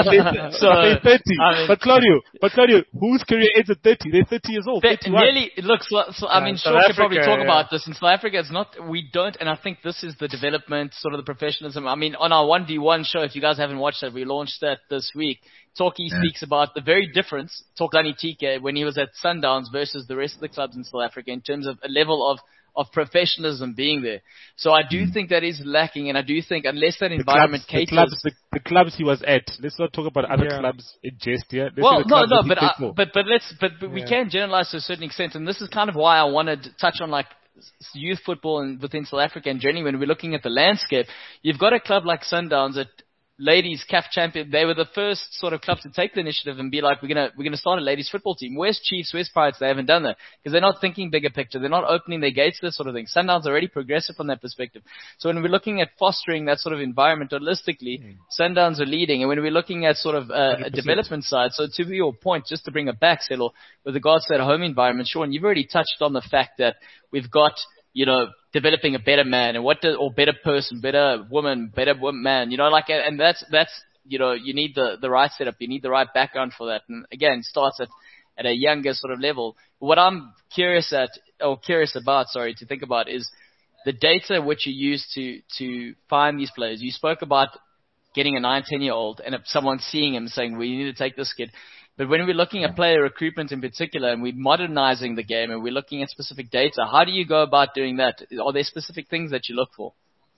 So they're thirty. I mean, but Claudio, but Claudio, whose career ends at thirty? They're thirty years old. Nearly, it looks. Like, so, I yeah, mean, South Sean Africa, could probably talk yeah. about this. In South Africa, it's not. We don't, and I think this is the development, sort of the professionalism. I mean, on our one v one show, if you guys haven't watched it, we launched that this week. Talkie yeah. speaks about the very difference, Tokani Tike, when he was at Sundowns versus the rest of the clubs in South Africa in terms of a level of, of professionalism being there. So I do mm. think that is lacking, and I do think unless that environment the clubs, caters... The clubs, the, the clubs he was at, let's not talk about other yeah. clubs in jest here. Let's well, no, no, but, I, for. but, but let's, but, but yeah. we can generalize to a certain extent, and this is kind of why I wanted to touch on like youth football and within South Africa and generally when we're looking at the landscape. You've got a club like Sundowns that ladies C A F champion, they were the first sort of club to take the initiative and be like, we're gonna we're gonna start a ladies football team. Where's Chiefs, where's Pirates? They haven't done that because they're not thinking bigger picture. They're not opening their gates to this sort of thing. Sundowns are already progressive from that perspective. So when we're looking at fostering that sort of environment holistically, mm. Sundowns are leading. And when we're looking at sort of uh, a development side, so to your point, just to bring it back, Selo, with regards to that home environment, Sean, you've already touched on the fact that we've got, you know, developing a better man and what, do, or better person, better woman, better woman, man, you know, like, and that's that's. You know, you need the, the right setup. You need the right background for that. And again, starts at, at a younger sort of level. What I'm curious at, or curious about, sorry, to think about is the data which you use to, to find these players. You spoke about getting a nine, ten year old and if someone seeing him saying, we need to take this kid. But when we're looking at player recruitment in particular and we're modernizing the game and we're looking at specific data, how do you go about doing that? Are there specific things that you look for?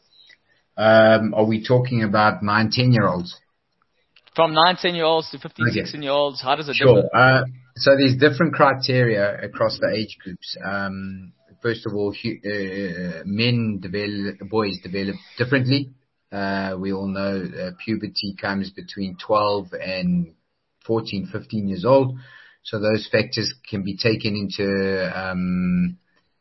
Um, are we talking about nine, ten year olds? From nine, ten year olds to fifteen, okay. sixteen year olds, how does it sure. differ? Uh, so there's different criteria across the age groups. Um, first of all, uh, men develop, boys develop differently. Uh, we all know uh, puberty comes between twelve and fourteen, fifteen years old. So those factors can be taken into um,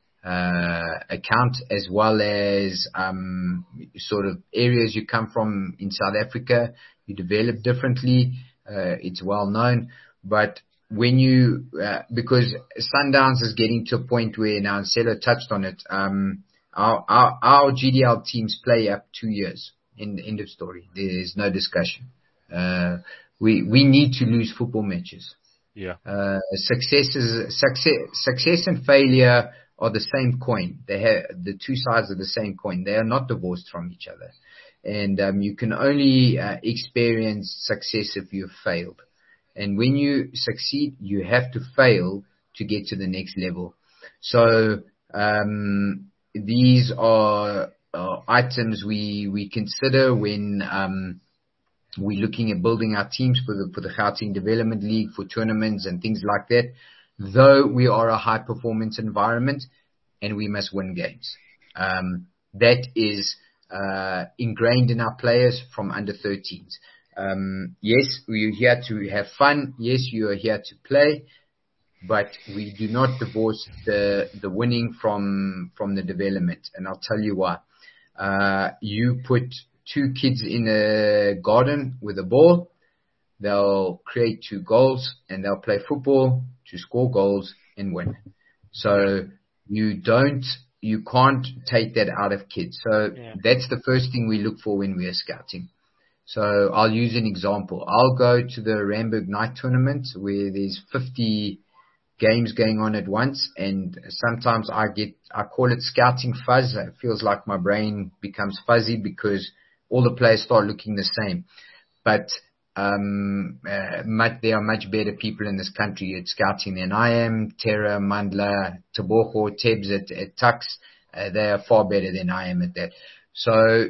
uh, account, as well as um, sort of areas you come from in South Africa. You develop differently. Uh, it's well known. But when you, uh, because Sundowns is getting to a point where now, Selo touched on it, um, our, our, our G D L teams play up two years. In end of story. There's no discussion. Uh, we, we need to lose football matches. Yeah. Uh, success is, success, success and failure are the same coin. They have the two sides of the same coin. They are not divorced from each other. And um, you can only uh, experience success if you've failed. And when you succeed, you have to fail to get to the next level. So um, these are uh, items we we consider when um, we're looking at building our teams for the for the Gauteng Development League, for tournaments and things like that. Though we are a high performance environment, and we must win games. Um, that is. Uh, ingrained in our players from under thirteens. Um, yes, we're here to have fun. Yes, you are here to play, but we do not divorce the the winning from from the development. And I'll tell you why. Uh, you put two kids in a garden with a ball, they'll create two goals and they'll play football to score goals and win. So you don't. You can't take that out of kids. So yeah. That's the first thing we look for when we are scouting. So I'll use an example. I'll go to the Randburg Night Tournament where there's fifty games going on at once, and sometimes I get, I call it scouting fuzz. It feels like my brain becomes fuzzy because all the players start looking the same. But um, uh, much, there are much better people in this country at scouting than I am. Terra, Mandla, Tebogo, Tebs at, at Tux, uh, they are far better than I am at that. So,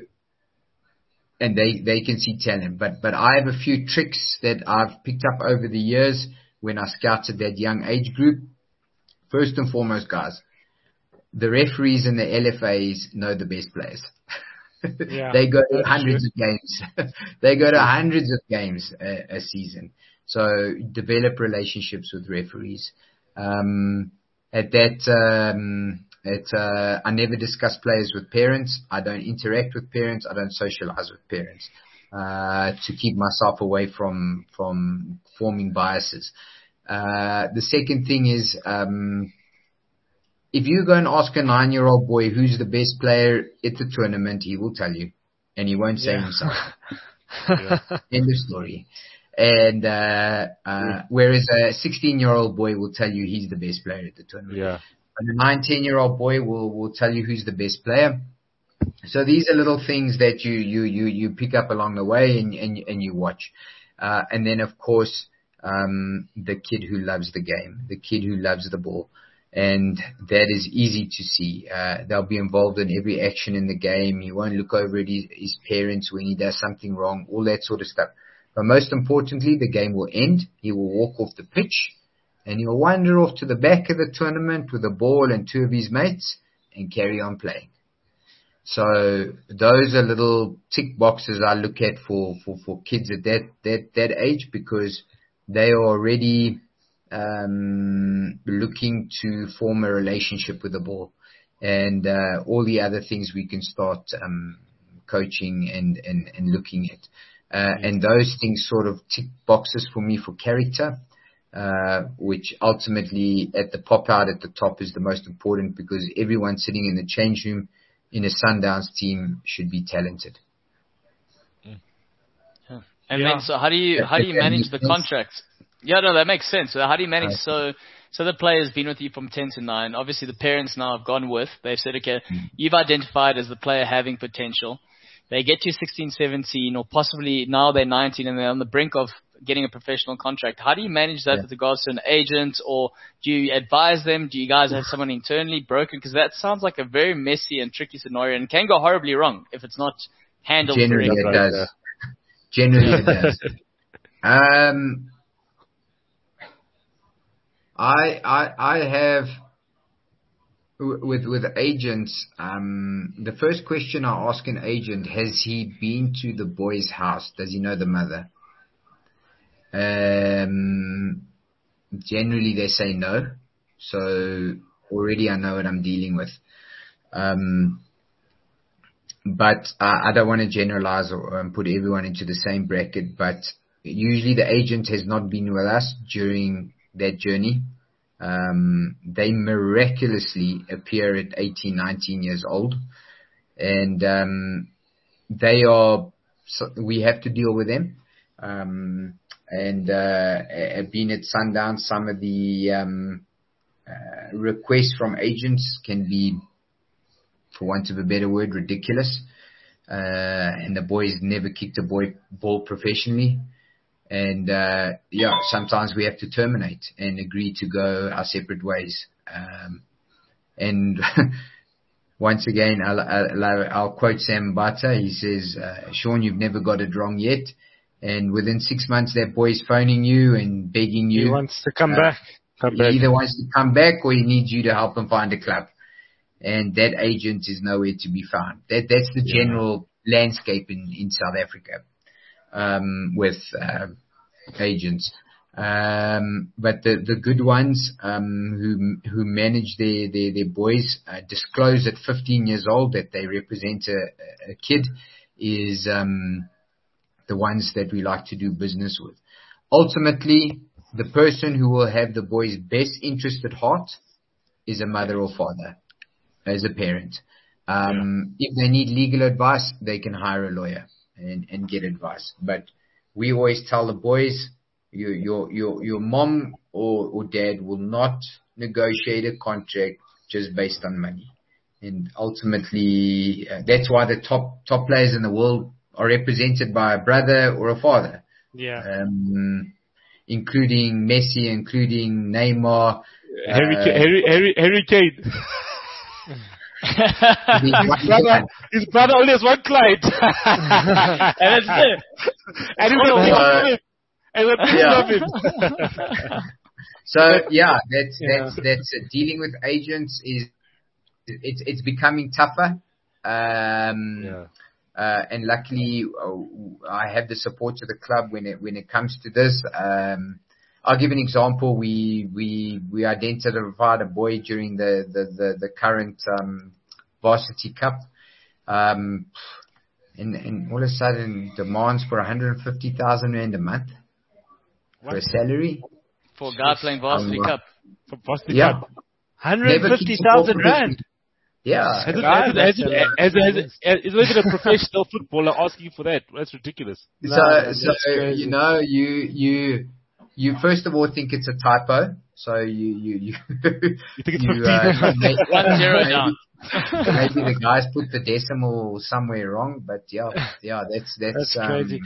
and they, they can see talent. But, but I have a few tricks that I've picked up over the years when I scouted that young age group. First and foremost, guys, the referees and the L F As know the best players. Yeah, they go to hundreds true. of games. They go to hundreds of games a, a season. So develop relationships with referees. Um, at that, um, at, uh, I never discuss players with parents. I don't interact with parents. I don't socialize with parents, uh, to keep myself away from, from forming biases. Uh, the second thing is, um, if you go and ask a nine-year-old boy who's the best player at the tournament, he will tell you, and he won't say yeah. himself. Yeah. End of story. And uh, uh, yeah. whereas a sixteen-year-old boy will tell you he's the best player at the tournament. Yeah. And a nineteen-year-old boy will will tell you who's the best player. So these are little things that you you you you pick up along the way and and and you watch. Uh, and then, of course, um, the kid who loves the game, the kid who loves the ball. And that is easy to see. Uh, they'll be involved in every action in the game. He won't look over at his, his parents when he does something wrong, all that sort of stuff. But most importantly, the game will end. He will walk off the pitch and he will wander off to the back of the tournament with a ball and two of his mates and carry on playing. So those are little tick boxes I look at for, for, for kids at that, that, that age, because they are already um, looking to form a relationship with the ball, and uh, all the other things we can start um, coaching and, and, and looking at. Uh, and those things sort of tick boxes for me for character, uh, which ultimately at the pop out at the top is the most important, because everyone sitting in the change room in a Sundowns team should be talented. Yeah. And yeah. then, so how do you how do you manage the contracts? Yeah, no, that makes sense. So how do you manage? So, so the player's been with you from ten to nine. Obviously, the parents now have gone with. They've said, okay, mm-hmm. you've identified as the player having potential. They get to sixteen, seventeen, or possibly now they're nineteen and they're on the brink of getting a professional contract. How do you manage that yeah. with regards to an agent, or do you advise them? Do you guys have someone internally broken? Because that sounds like a very messy and tricky scenario and can go horribly wrong if it's not handled Generally correctly. It does. Generally it does. Um, I, I, I have, with, with agents, um, the first question I ask an agent, has he been to the boy's house? Does he know the mother? Um, generally they say no. So already I know what I'm dealing with. Um, but I, I don't want to generalize or um, put everyone into the same bracket, but usually the agent has not been with us during that journey. Um, they miraculously appear at eighteen, nineteen years old, and um, they are, so we have to deal with them. Um, and uh, being at Sundown, some of the um, uh, requests from agents can be, for want of a better word, ridiculous. Uh, and the boys never kicked a boy ball professionally. And, uh, yeah, sometimes we have to terminate and agree to go our separate ways. Um, and once again, I'll, I'll, I'll quote Sam Mbata. He says, uh, Sean, you've never got it wrong yet. And within six months, that boy's phoning you and begging you. He wants to come uh, back. Come he back. either wants to come back or he needs you to help him find a club. And that agent is nowhere to be found. That, that's the yeah. general landscape in, in South Africa. Um, with, uh, agents. Um, but the, the good ones, um, who, who manage their, their, their boys, uh, disclose at fifteen years old that they represent a, a kid is, um, the ones that we like to do business with. Ultimately, the person who will have the boy's best interest at heart is a mother or father as a parent. Um, yeah. If they need legal advice, they can hire a lawyer and, and get advice. But we always tell the boys, your your your your mom or, or dad will not negotiate a contract just based on money. And ultimately, uh, that's why the top top players in the world are represented by a brother or a father. Yeah. Um, including Messi, including Neymar, Harry uh, Harry Harry Harry Kane. his, brother, his brother only has one client. And that's it. And he will love him. And he will love him. So yeah, that's that's that's uh, dealing with agents is it's it's becoming tougher. Um, yeah. Uh, and luckily, uh, I have the support of the club when it when it comes to this. Um, I'll give an example. We we we identified a boy during the the the, the current um, Varsity Cup, um, and and all of a sudden demands for one hundred fifty thousand rand a month what? for a salary for a guy playing Varsity um, Cup. For Varsity yeah, Cup, one hundred fifty thousand rand. Yeah, as, as, as, as, as, as, is it a professional footballer asking for that? That's ridiculous. So, no, so you know, you you. You first of all think it's a typo, so you you you, you think it's you, uh, maybe, one zero down. Maybe the guys put the decimal somewhere wrong, but yeah, yeah, that's that's, that's um, crazy.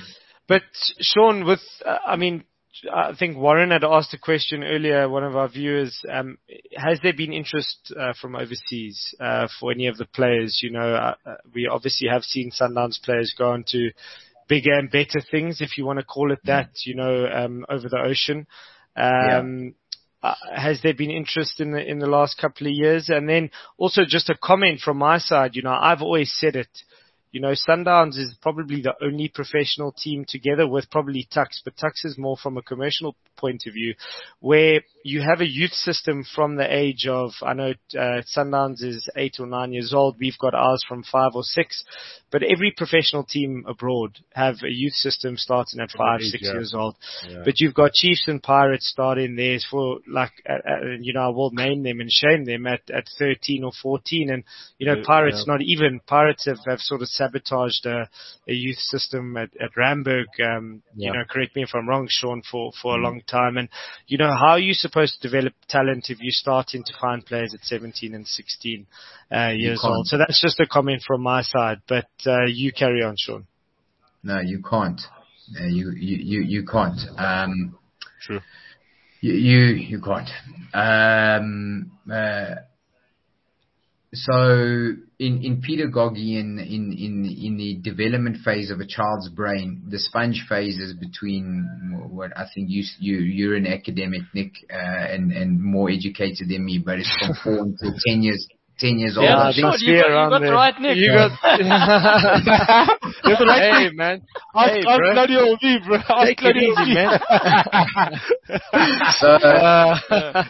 But Sean, with uh, I mean, I think Warren had asked a question earlier. One of our viewers, um, has there been interest uh, from overseas uh, for any of the players? You know, uh, we obviously have seen Sundowns players go on to bigger and better things, if you want to call it that. You know, um, over the ocean. Um, yeah. uh, has there been interest in the in the last couple of years? And then also just a comment from my side. You know, I've always said it. You know, Sundowns is probably the only professional team, together with probably Tuks, but Tuks is more from a commercial point of view, where you have a youth system from the age of, I know uh, Sundowns is eight or nine years old. We've got ours from five or six. But every professional team abroad have a youth system starting at five, age, six yeah. years old. Yeah. But you've got Chiefs and Pirates starting theirs for, like, uh, uh, you know, I will name them and shame them at, at thirteen or fourteen. And, you know, Pirates, yeah. not even, Pirates have, have sort of sabotaged a, a youth system at, at Ramberg. Um, yeah. You know, correct me if I'm wrong, Sean, for, for mm. a long time. And, you know, how are you supposed to develop talent if you're starting to find players at seventeen and sixteen uh, years old? So that's just a comment from my side. But, Uh, you carry on, Sean. No, you can't. Uh, you, you, you, you can't. Um, True. You, you, you can't. Um, uh, so in, in pedagogy, in, in, in, in the development phase of a child's brain, the sponge phase is between what I think you, you, you're an academic, Nick, uh, and, and more educated than me, but it's from four until ten years. Ten years old. Yeah, sure. You got, you got the right Nick. You got, You're the right hey, Nick. man. Ask, hey, ask Claudio me, bro. Ask Take it easy, man. so, uh,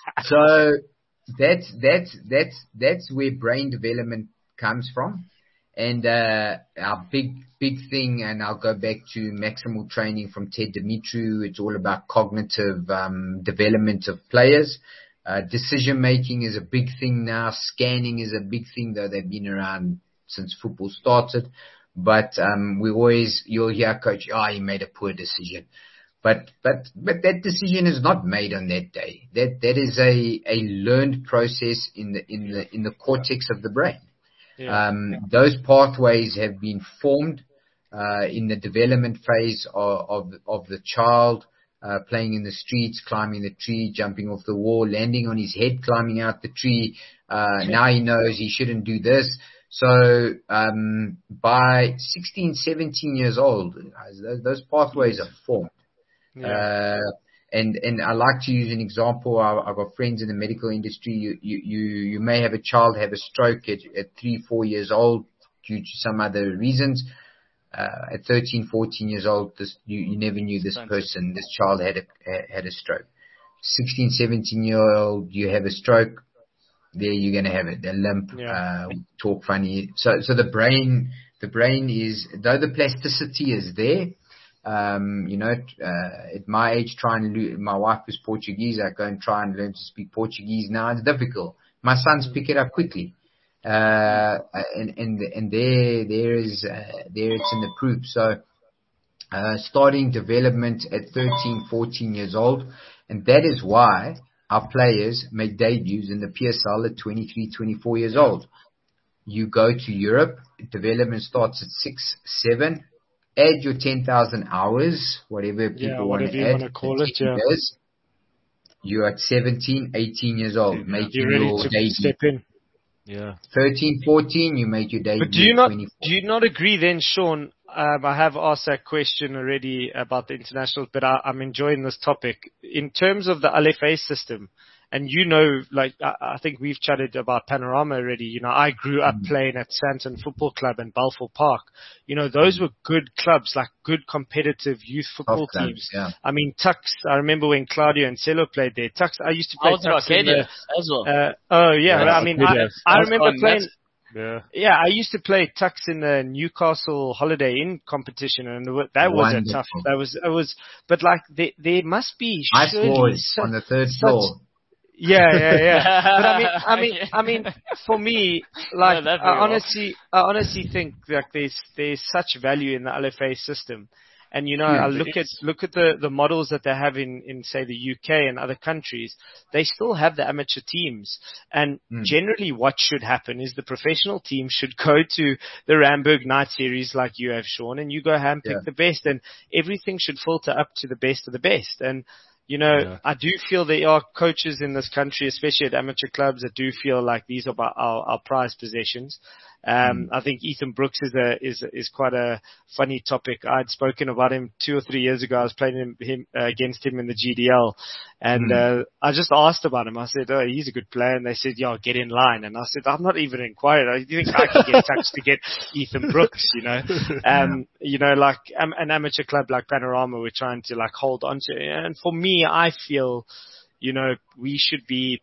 so that's that's that's that's where brain development comes from, and uh, our big big thing. And I'll go back to maximal training from Ted Dumitru. It's all about cognitive um, development of players. Uh, decision making is a big thing now. Scanning is a big thing, though they've been around since football started. But um, we always, you'll hear coach, oh, he made a poor decision. But but but that decision is not made on that day. That that is a, a learned process in the in the in the cortex of the brain. Yeah. Um, those pathways have been formed uh, in the development phase of of, of the child. Uh, playing in the streets, climbing the tree, jumping off the wall, landing on his head, climbing out the tree. Uh, now he knows he shouldn't do this. So, um, by sixteen, seventeen years old, those, those pathways are formed. Yeah. Uh, and, and I like to use an example. I, I've got friends in the medical industry. You, you, you, you may have a child have a stroke at, at three, four years old due to some other reasons. Uh, at thirteen, fourteen years old, this, you, you never knew this person, this child had a, had a stroke. sixteen, seventeen year old, you have a stroke, there you're going to have it, a limp, yeah. uh, talk funny. So, so the brain, the brain is, though the plasticity is there, um, you know, uh, at my age, trying to, lo- my wife is Portuguese, I go and try and learn to speak Portuguese now, it's difficult. My sons pick it up quickly. Uh, and, and, and there, there is, uh, there it's in the proof. So, uh, starting development at thirteen, fourteen years old. And that is why our players make debuts in the P S L at twenty-three, twenty-four years old. You go to Europe, development starts at six, seven, add your ten thousand hours, whatever people yeah, want to add. Call it, yeah. Years, you're at seventeen, eighteen years old, yeah, making you're ready your to debut. Step in. Yeah. thirteen, fourteen, you make your debut. But do you not, twenty-four. do you not agree then, Sean? Um, I have asked that question already about the internationals, but I, I'm enjoying this topic. In terms of the L F A system, and you know, like, I, I think we've chatted about Panorama already. You know, I grew up mm. playing at Sandton Football Club and Balfour Park. You know, those were good clubs, like good competitive youth football Tough teams. clubs, yeah. I mean, Tuks, I remember when Claudio and Celo played there. Tuks, I used to play I was Tuks in Arcadia the, as well. Uh, oh, yeah. yeah I mean, I, I remember playing... Yeah. Yeah, I used to play Tuks in the Newcastle Holiday Inn competition, and that was Wonderful. a tough. That was it was, but like there, there must be ice boys so, on the third such, floor. Yeah, yeah, yeah. But I mean, I mean, I mean, for me, like no, I honestly, well. I honestly think that there's there's such value in the L F A system. And, you know, I look at, look at the, the models that they have in, in, say, the U K and other countries. They still have the amateur teams. And mm. generally what should happen is the professional team should go to the Ramberg Night Series like you have, Sean, and you go handpick yeah. the best, and everything should filter up to the best of the best. And, you know, yeah. I do feel there are coaches in this country, especially at amateur clubs, that do feel like these are our, our prized possessions. Um, mm. I think Ethan Brooks is a, is, is quite a funny topic. I'd spoken about him two or three years ago. I was playing him, him uh, against him in the G D L, and mm. uh, I just asked about him. I said, "Oh, he's a good player," and they said, "Yeah, get in line." And I said, "I'm not even inquired. Do you think I can get touch to get Ethan Brooks?" You know, um, you know, like um, an amateur club like Panorama, we're trying to like hold on to. And for me, I feel, you know, we should be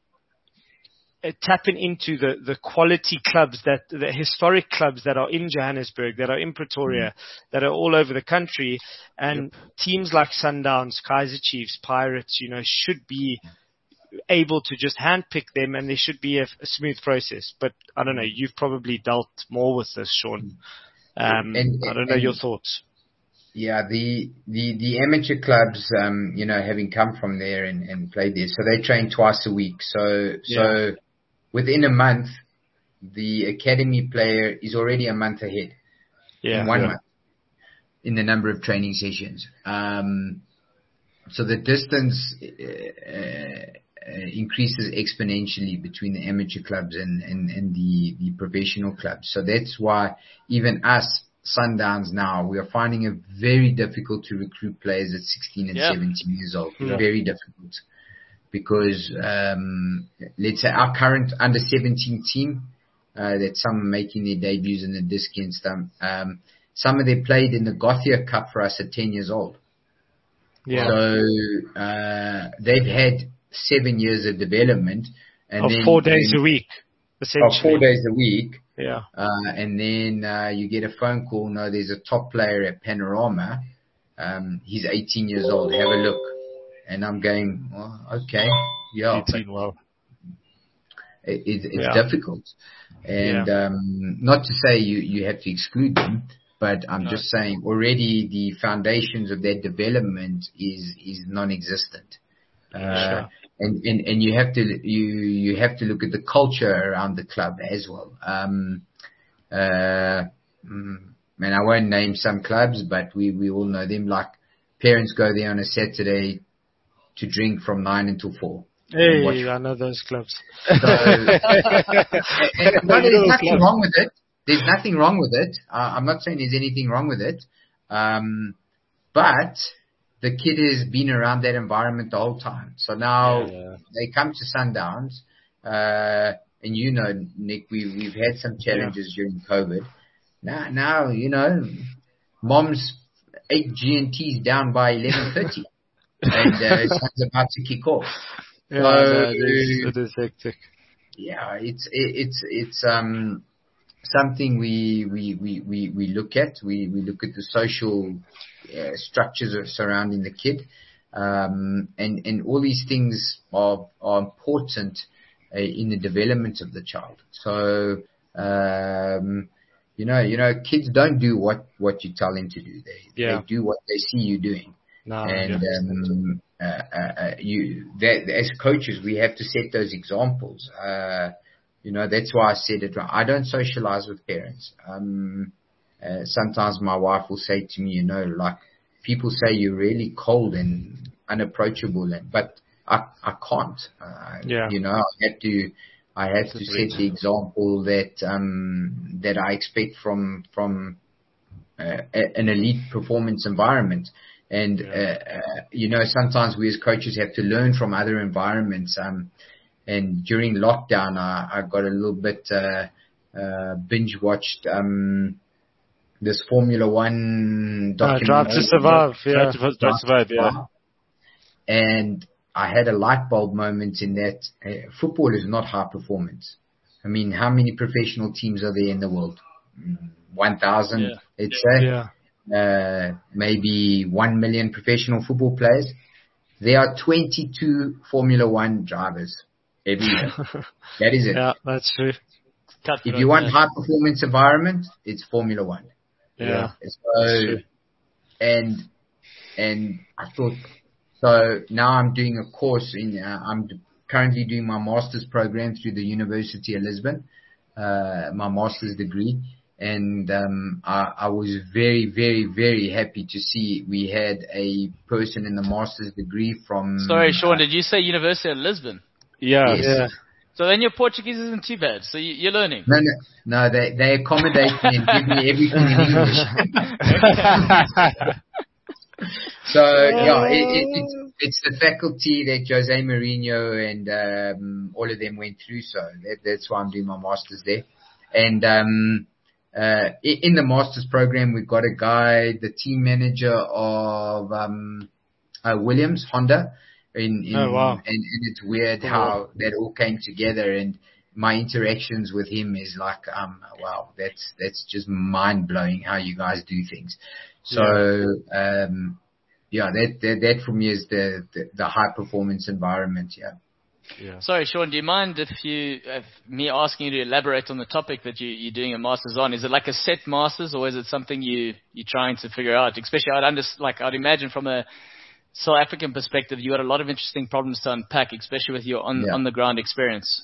Uh, tapping into the, the quality clubs, that the historic clubs that are in Johannesburg, that are in Pretoria, mm. that are all over the country, and yep. teams like Sundowns, Kaizer Chiefs, Pirates, you know, should be able to just handpick them, and there should be a, a smooth process. But I don't know, you've probably dealt more with this, Sean. Um, and, I don't know and, your thoughts. Yeah, the, the, the amateur clubs, um, you know, having come from there and, and played there, so they train twice a week. So, yeah. so, within a month, the academy player is already a month ahead. Yeah. In one yeah. month. In the number of training sessions. Um, so the distance uh, uh, increases exponentially between the amateur clubs and, and, and the, the professional clubs. So that's why even us, Sundowns now, we are finding it very difficult to recruit players at sixteen and yeah. seventeen years old. Yeah. Very difficult. Because, um, let's say our current under seventeen team, uh, that some are making their debuts in the disc against them, um, some of them played in the Gothia Cup for us at ten years old. Yeah. So, uh, they've had seven years of development. And of then, four days then, a week, essentially. Of four days a week. Yeah. Uh, and then, uh, you get a phone call, no, there's a top player at Panorama. Um, he's eighteen years old. Have a look. And I'm going, well, okay, yeah. eighteen, wow. It, it, it's yeah. difficult. And yeah. um, not to say you, you have to exclude them, but I'm no. just saying already the foundations of their development is, is non-existent. Uh, sure. and, and, and you have to, you, you have to look at the culture around the club as well. Um, uh, and I won't name some clubs, but we, we all know them. Like parents go there on a Saturday to drink from nine until four. Hey, I know those clubs. So, and, and, but there's nothing wrong with it. There's nothing wrong with it. Uh, I'm not saying there's anything wrong with it. Um, but the kid has been around that environment the whole time. So now yeah, yeah. they come to Sundowns, uh, and you know, Nick, we, we've had some challenges yeah. during COVID. Now, now, you know, mom's eight G N Ts down by eleven thirty. And uh, son's about to kick off. Yeah, so, no, it, is, it is hectic. Yeah, it's it, it's it's um something we we we we, we look at. We we look at the social uh, structures of surrounding the kid, um, and and all these things are are important uh, in the development of the child. So. Um, you know, you know, kids don't do what what you tell them to do. They yeah. they do what they see you doing. No, and yeah. um, uh, uh, you, that, as coaches, we have to set those examples. Uh, you know, that's why I said it. I don't socialize with parents. Um, uh, sometimes my wife will say to me, you know, like people say you're really cold and unapproachable, and but I I can't. Uh, yeah. You know, I have to. I have that's to set the example that um, that I expect from from uh, an elite performance environment. And, yeah. uh, uh, you know, sometimes we as coaches have to learn from other environments. Um, and during lockdown, I, I got a little bit, uh, uh, binge watched, um, this Formula One documentary. Uh, Drive to Survive, yeah. Drive to, Drive to Survive, yeah. And I had a light bulb moment in that uh, football is not high performance. I mean, how many professional teams are there in the world? one thousand, yeah. let's say. Yeah. Uh, maybe one million professional football players. There are twenty-two Formula One drivers every year. That is it. Yeah, that's true. If you want high performance environment, it's Formula One. Yeah. So, and and I thought, so now I'm doing a course in, uh, I'm currently doing my master's program through the University of Lisbon, uh, my master's degree. And um, I, I was very, very, very happy to see we had a person in the master's degree from... Sorry, Sean, uh, did you say University of Lisbon? Yeah. Yes. Yeah. So then your Portuguese isn't too bad. So you, you're learning. No, no, no. They they accommodate me and give me everything in English. So yeah, it, it, it's it's the faculty that Jose Mourinho and um, all of them went through. So that, that's why I'm doing my masters there. And um, uh, in the masters program, we've got a guy, the team manager of um, uh, Williams Honda. In, in, oh, wow. and, and it's weird how that all came together, and my interactions with him is like, um, wow, that's, that's just mind blowing how you guys do things. So, yeah. um, yeah, that, that, that for me is the, the, the high performance environment. Yeah. Yeah. Sorry, Sean, do you mind if you, if me asking you to elaborate on the topic that you, you're doing a master's on? Is it like a set master's, or is it something you, you're trying to figure out? Especially I'd under, like, I'd imagine from a South African perspective, you got a lot of interesting problems to unpack, especially with your on, yeah. on the ground experience.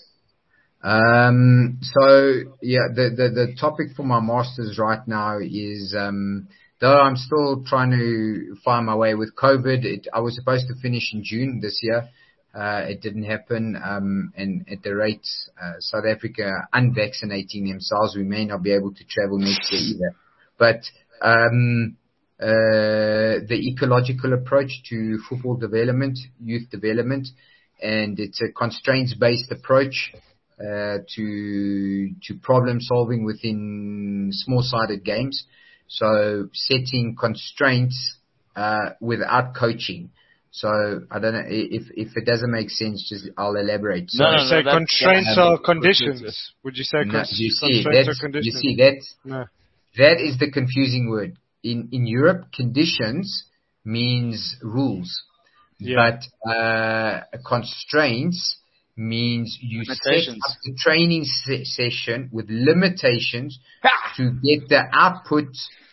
Um, so yeah, the, the, the topic for my master's right now is, um, though I'm still trying to find my way with COVID, it, I was supposed to finish in June this year. Uh, it didn't happen. Um, and at the rate, uh, South Africa unvaccinating themselves, we may not be able to travel next year either. But, um, Uh, the ecological approach to football development, youth development, and it's a constraints-based approach uh, to to problem solving within small-sided games. So setting constraints uh, without coaching. So I don't know if if it doesn't make sense. Just I'll elaborate. So, no, no, no, say constraints or conditions. Would you say no, cons- you see, constraints that's, or conditions? You see that no. that is the confusing word. In, in Europe, conditions means rules, yeah. but uh, constraints means you set up the training se- session with limitations ha! to get the output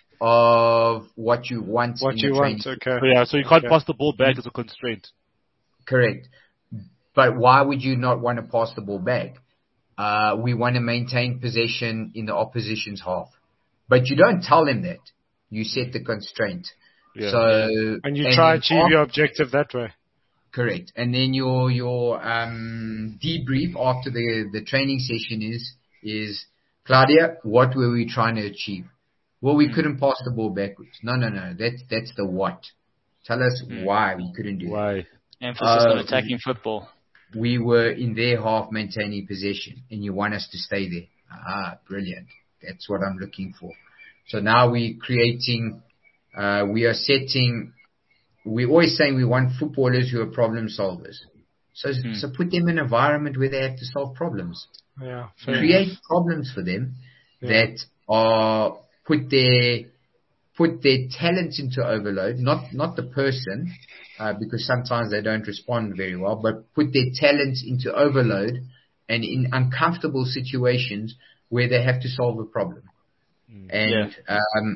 of what you want. What in you the want, training. okay. So, yeah, so you can't okay. pass the ball back as a constraint. Correct. But why would you not want to pass the ball back? Uh, we want to maintain possession in the opposition's half. But you don't tell them that. You set the constraint. Yeah. So yeah. And you try to achieve your objective that way. Correct. And then your your um, debrief after the, the training session is is Claudia, what were we trying to achieve? Well, we mm. couldn't pass the ball backwards. No, no, no. That's that's the what. Tell us mm. why we couldn't do why. that. Emphasis uh, on attacking football. We were in their half maintaining possession, and you want us to stay there. Ah, brilliant. That's what I'm looking for. So now we're creating, uh, we are setting, we're always saying we want footballers who are problem solvers. So, hmm. so put them in an environment where they have to solve problems. Yeah, Create enough. problems for them yeah. that are, put their, put their talents into overload, not, not the person, uh, because sometimes they don't respond very well, but put their talents into overload and in uncomfortable situations where they have to solve a problem. And yeah. um,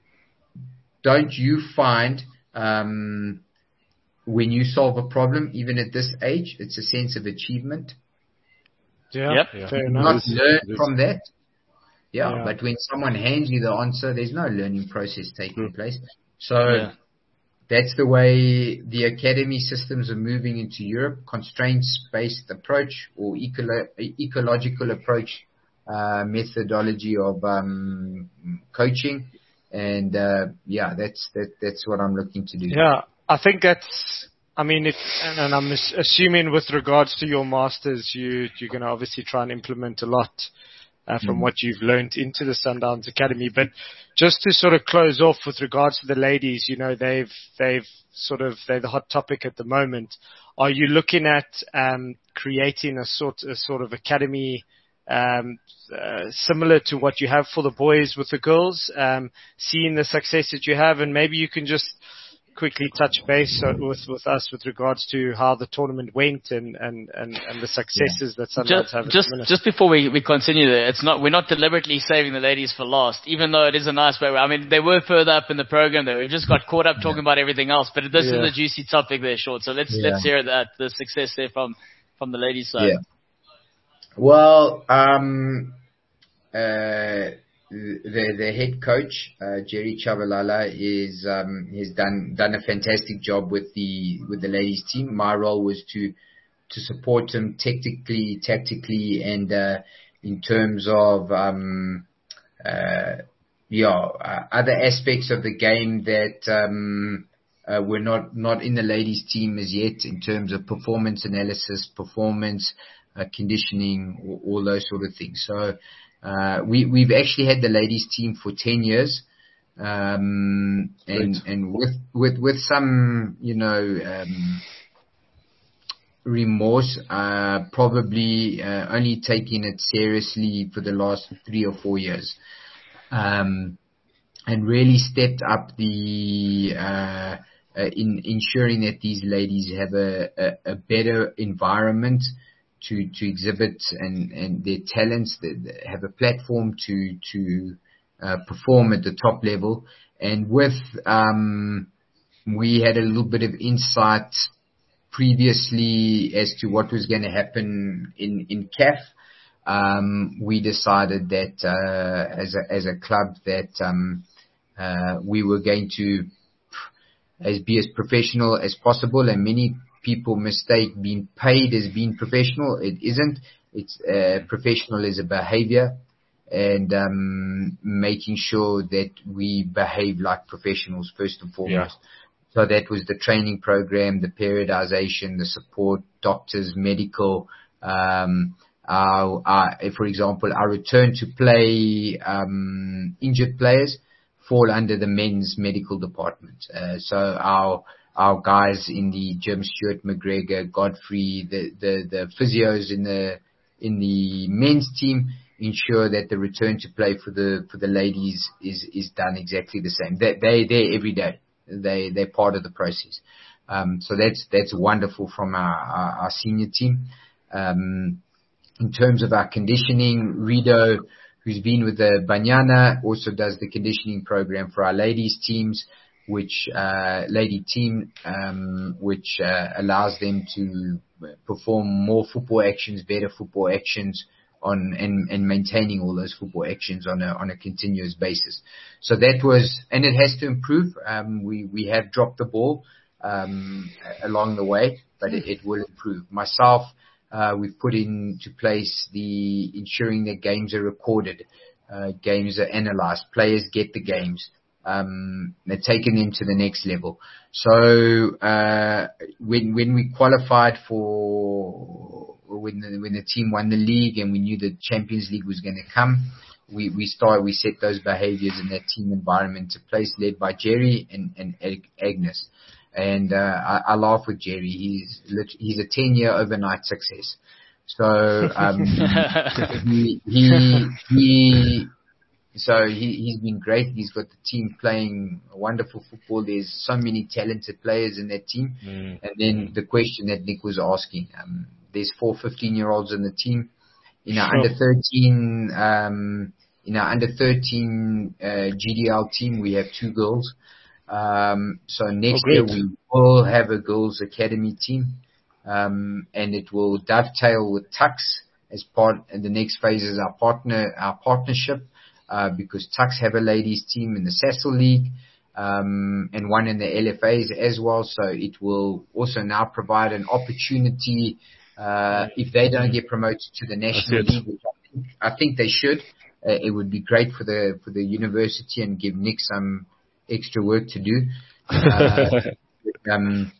don't you find um, when you solve a problem, even at this age, it's a sense of achievement? Yeah, yep. yeah. Fair enough. Not learn from that. Yeah, yeah, but when someone hands you the answer, there's no learning process taking mm. place. So yeah. that's the way the academy systems are moving into Europe, constraints-based approach or eco- ecological approach. Uh, methodology of um, coaching, and uh, yeah, that's that, that's what I'm looking to do. Yeah, I think that's. I mean, if and, and I'm assuming with regards to your masters, you you're going to obviously try and implement a lot uh, from mm. what you've learned into the Sundowns Academy. But just to sort of close off with regards to the ladies, you know, they've they've sort of they're the hot topic at the moment. Are you looking at um, creating a sort a sort of academy? Um, uh, similar to what you have for the boys with the girls, um, seeing the success that you have, and maybe you can just quickly touch base with with us with regards to how the tournament went and and and, and the successes yeah. that Sundowns just, have? Just just before we, we continue there, it's not we're not deliberately saving the ladies for last, even though it is a nice way. I mean, they were further up in the program there. We've just got caught up talking yeah. about everything else, but this yeah. is a juicy topic there, Short. So let's yeah. let's hear that the success there from from the ladies' side. Yeah. Well, um, uh. The the head coach uh, Jerry Chavalala is um, has done done a fantastic job with the with the ladies team. My role was to to support him technically, tactically, and uh, in terms of um, uh, yeah uh, other aspects of the game that um, uh, were not not in the ladies team as yet, in terms of performance analysis, performance uh, conditioning, all, all those sort of things. So. Uh, we, we've actually had the ladies team for ten years. Um, and, and with, with, with some, you know, um, remorse, uh, probably, uh, only taking it seriously for the last three or four years. Um, and really stepped up the, uh, uh in ensuring that these ladies have a, a, a better environment to, to exhibit and, and their talents, that have a platform to, to, uh, perform at the top level. And with, um, we had a little bit of insight previously as to what was going to happen in, in C A F. Um, we decided that, uh, as a, as a club that, um, uh, we were going to, as be as professional as possible, and many people mistake being paid as being professional. It isn't. It's uh, professional is a behavior, and um, making sure that we behave like professionals first and foremost. Yeah. So that was the training program, the periodization, the support, doctors, medical. Um, our, our, for example, our return to play um, injured players fall under the men's medical department. Uh, so our Our guys in the gym, Stuart McGregor, Godfrey, the, the, the physios in the, in the men's team ensure that the return to play for the, for the ladies is, is done exactly the same. They, they, they're every day. They, they're part of the process. Um, so that's, that's wonderful from our, our, our senior team. Um, in terms of our conditioning, Rido, who's been with the Banyana, also does the conditioning program for our ladies teams, which uh, lady team, um, which uh, allows them to perform more football actions, better football actions, on and, and maintaining all those football actions on a on a continuous basis. So that was, and it has to improve. Um, we we have dropped the ball um, along the way, but it, it will improve. Myself, uh, we've put into place the ensuring that games are recorded, uh, games are analyzed, players get the games. Um, they're taking them to the next level. So, uh, when, when we qualified for, when the, when the team won the league and we knew the Champions League was going to come, we, we started, we set those behaviors in that team environment into place, led by Jerry and, and Agnes. And, uh, I, I laugh with Jerry. He's, he's a ten year overnight success. So, um, he, he, he, So he, he's been great. He's got the team playing wonderful football. There's so many talented players in that team. Mm. And then mm. the question that Nick was asking, um, there's four fifteen-year-olds in the team. In our sure. under thirteen, um, in our under thirteen uh, G D L team, we have two girls. Um, so next oh, year we will have a girls academy team, um, and it will dovetail with Tux as part. And the next phase is our partner, our partnership. Uh, because Tux have a ladies team in the Sasol League, um, and one in the L F As as well. So it will also now provide an opportunity, uh, if they don't get promoted to the National League, which I think, I think they should. Uh, it would be great for the, for the university and give Nick some extra work to do. Uh, um,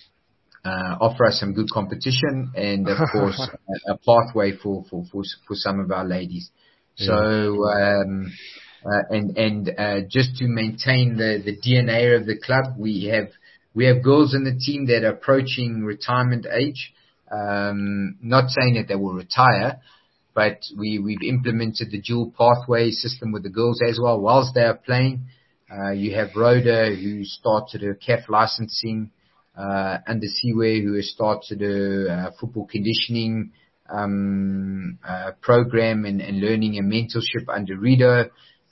uh, offer us some good competition and of course a, a pathway for, for, for, for some of our ladies. So, um, uh, and, and, uh, just to maintain the, the D N A of the club, we have, we have girls in the team that are approaching retirement age. Um, not saying that they will retire, but we, we've implemented the dual pathway system with the girls as well whilst they are playing. Uh, you have Rhoda, who started her C A F licensing, uh, under Siwe, who has started her uh, football conditioning um, uh, program and, and learning and mentorship under Rido.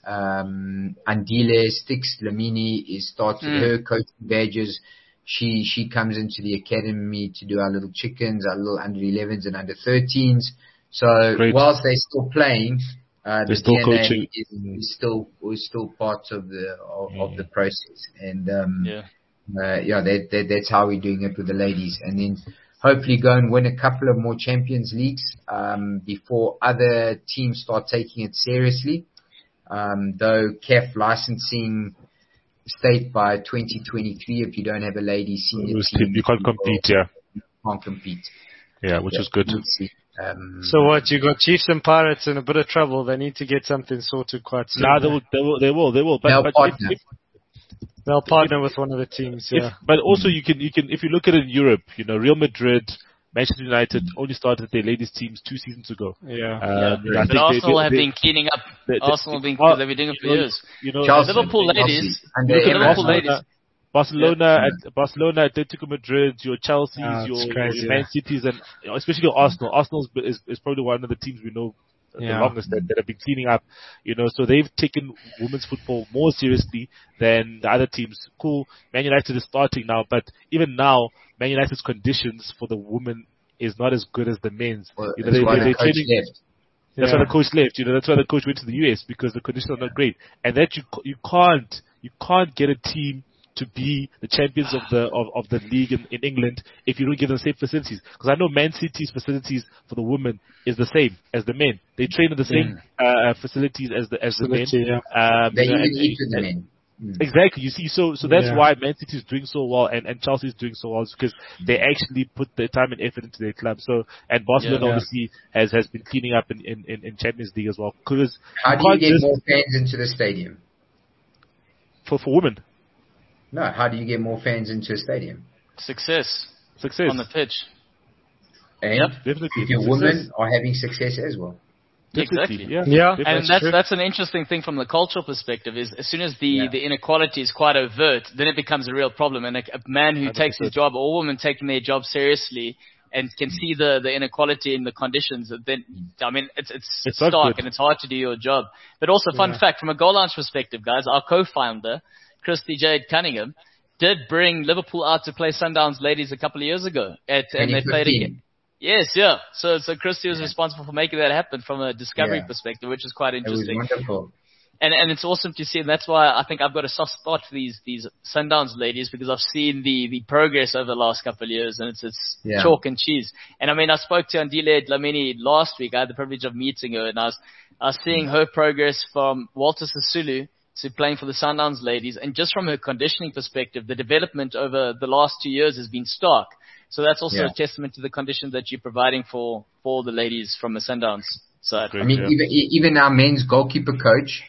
Um, Andile Stix Lamini is started mm. her coaching badges. She she comes into the academy to do our little chickens, our little under elevens and under thirteens. So Great. whilst they're still playing, uh, the still D N A coaching. Is, is still is still part of the of, yeah. of the process. And um, yeah, uh, yeah, that, that, that's how we're doing it with the ladies. And then hopefully go and win a couple of more Champions Leagues um, before other teams start taking it seriously. Um, though C A F licensing state by twenty twenty-three, if you don't have a lady senior team, you can't compete. Yeah, you can't compete. Yeah, which yeah, is good. Um, so what? You got Chiefs and Pirates in a bit of trouble. They need to get something sorted quite soon. Nah, they will. They will. They will. They will. But, they'll but partner. If, if, they'll partner with one of the teams. Yeah. If, but also, you can. You can. If you look at it in Europe, you know, Real Madrid, Manchester United only started their ladies teams two seasons ago. Yeah. Um, yeah. But Arsenal they, they, have they, been cleaning up. They, Arsenal have been. Well, they've been doing it for years. You know, Chelsea, Liverpool ladies. And look at Liverpool ladies. Barcelona, yeah. at Barcelona, Atletico Madrid, your Chelsea's, oh, your, crazy, your Man yeah. Cities, and you know, especially your Arsenal. Arsenal is, is probably one of the teams we know yeah. the longest that, that have been cleaning up. You know, so they've taken women's football more seriously than the other teams. Cool, Man United is starting now, but even now, Man United's conditions for the women is not as good as the men's. Well, you know, they, why they, the coach training, left. That's yeah. why the coach left. You know, that's why the coach went to the U S because the conditions are not great, and that you you can't you can't get a team to be the champions of the of, of the league in, in England if you don't give them the same facilities. Because I know Man City's facilities for the women is the same as the men. They train in the same yeah. uh, facilities as the as Facility, Yeah. the men. Um, they you know, even and, eat with the and, men. Mm. Exactly. You see, so so that's yeah. why Man City is doing so well and, and Chelsea is doing so well, is because they actually put their time and effort into their club. So and Barcelona yeah. obviously has has been cleaning up in in, in, in Champions League as well. Because how do you get more fans into the stadium? For for women. No, how do you get more fans into a stadium? Success. Success. On the pitch. And yep, definitely. if your success. women are having success as well. Definitely. Exactly. Yeah. yeah. And that's that's, that's an interesting thing from the cultural perspective is as soon as the, yeah. the inequality is quite overt, then it becomes a real problem. And a, a man who one hundred percent takes his job or a woman taking their job seriously and can see the, the inequality in the conditions, then, I mean, it's, it's, it's stark and it's hard to do your job. But also, fun yeah. fact, from a goal launch perspective, guys, our co-founder, Christy Jade Cunningham, did bring Liverpool out to play Sundowns ladies a couple of years ago. At, and they played again. Yes, yeah. So, so Christy was yeah. responsible for making that happen from a discovery yeah. perspective, which is quite interesting. It was wonderful. And, and it's awesome to see, and that's why I think I've got a soft spot for these, these Sundowns ladies, because I've seen the, the progress over the last couple of years, and it's, it's yeah. chalk and cheese. And I mean, I spoke to Andile Dlamini last week. I had the privilege of meeting her, and I was, I was seeing her progress from Walter Sisulu to playing for the Sundowns ladies, and just from her conditioning perspective, the development over the last two years has been stark. So that's also yeah. a testament to the conditions that you're providing for, for the ladies from the Sundowns side. I mean, yeah. even, even our men's goalkeeper coach,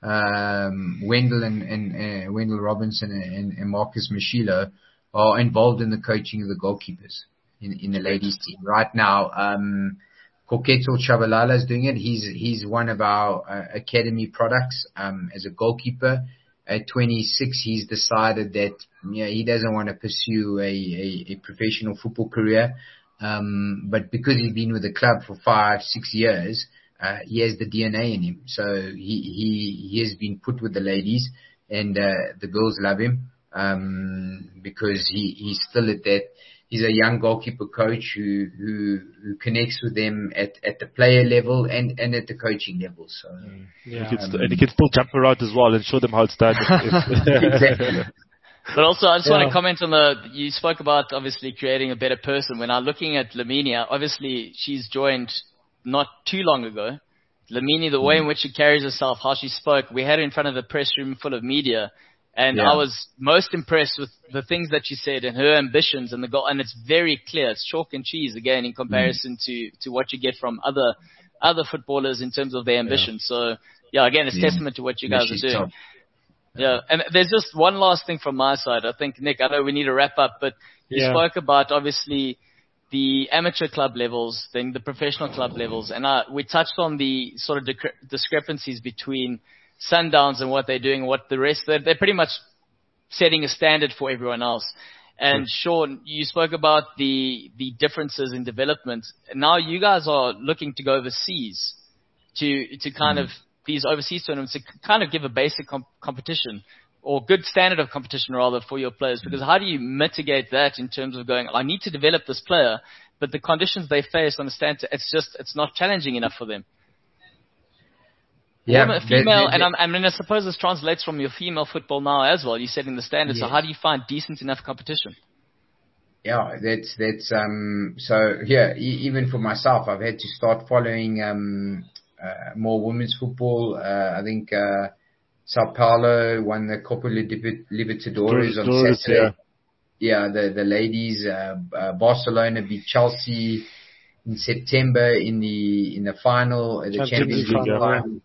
um, Wendell and, and uh, Wendell Robinson and, and Marcus Mashilo are involved in the coaching of the goalkeepers in, in the ladies team. Right now, um, Koketo Chabalala is doing it. He's, he's one of our uh, academy products, um, as a goalkeeper. At twenty-six, he's decided that, you know, he doesn't want to pursue a, a, a professional football career. Um, but because he's been with the club for five, six years, uh, he has the D N A in him. So he, he, he has been put with the ladies, and, uh, the girls love him, um, because he, he's still at that. He's a young goalkeeper coach who, who, who connects with them at, at the player level and, and at the coaching level. So, yeah. he can st- and he can still jump around as well and show them how it's done. Exactly. But also, I just yeah. want to comment on the, you spoke about obviously creating a better person. When I'm looking at Laminia, obviously she's joined not too long ago. Lamini, the way in which she carries herself, how she spoke, we had her in front of a press room full of media. And yeah. I was most impressed with the things that she said and her ambitions and the goal. And it's very clear. It's chalk and cheese again in comparison mm. to, to what you get from other, other footballers in terms of their ambition. Yeah. So yeah, again, it's yeah. testament to what you guys yeah, are doing. Tough. Yeah. And there's just one last thing from my side. I think, Nick, I know we need to wrap up, but you yeah. spoke about obviously the amateur club levels, then the professional club levels. And uh, we touched on the sort of discre- discrepancies between Sundowns and what they're doing, what the rest, they're, they're pretty much setting a standard for everyone else. And Sean, you spoke about the the differences in development. Now you guys are looking to go overseas to to kind mm. of these overseas tournaments to kind of give a basic comp- competition or good standard of competition rather for your players. Because how do you mitigate that in terms of going, I need to develop this player, but the conditions they face on the stand, it's just it's not challenging enough for them. Yeah, a female, and I'm, I mean, I suppose this translates from your female football now as well. You're setting the standards. Yes. So how do you find decent enough competition? Yeah, that's that's um. So yeah, e- even for myself, I've had to start following um uh, more women's football. Uh, I think uh, Sao Paulo won the Copa Libertadores on Saturday. Yeah, yeah the the ladies. Uh, uh, Barcelona beat Chelsea in September in the in the final, uh, the Champions League final.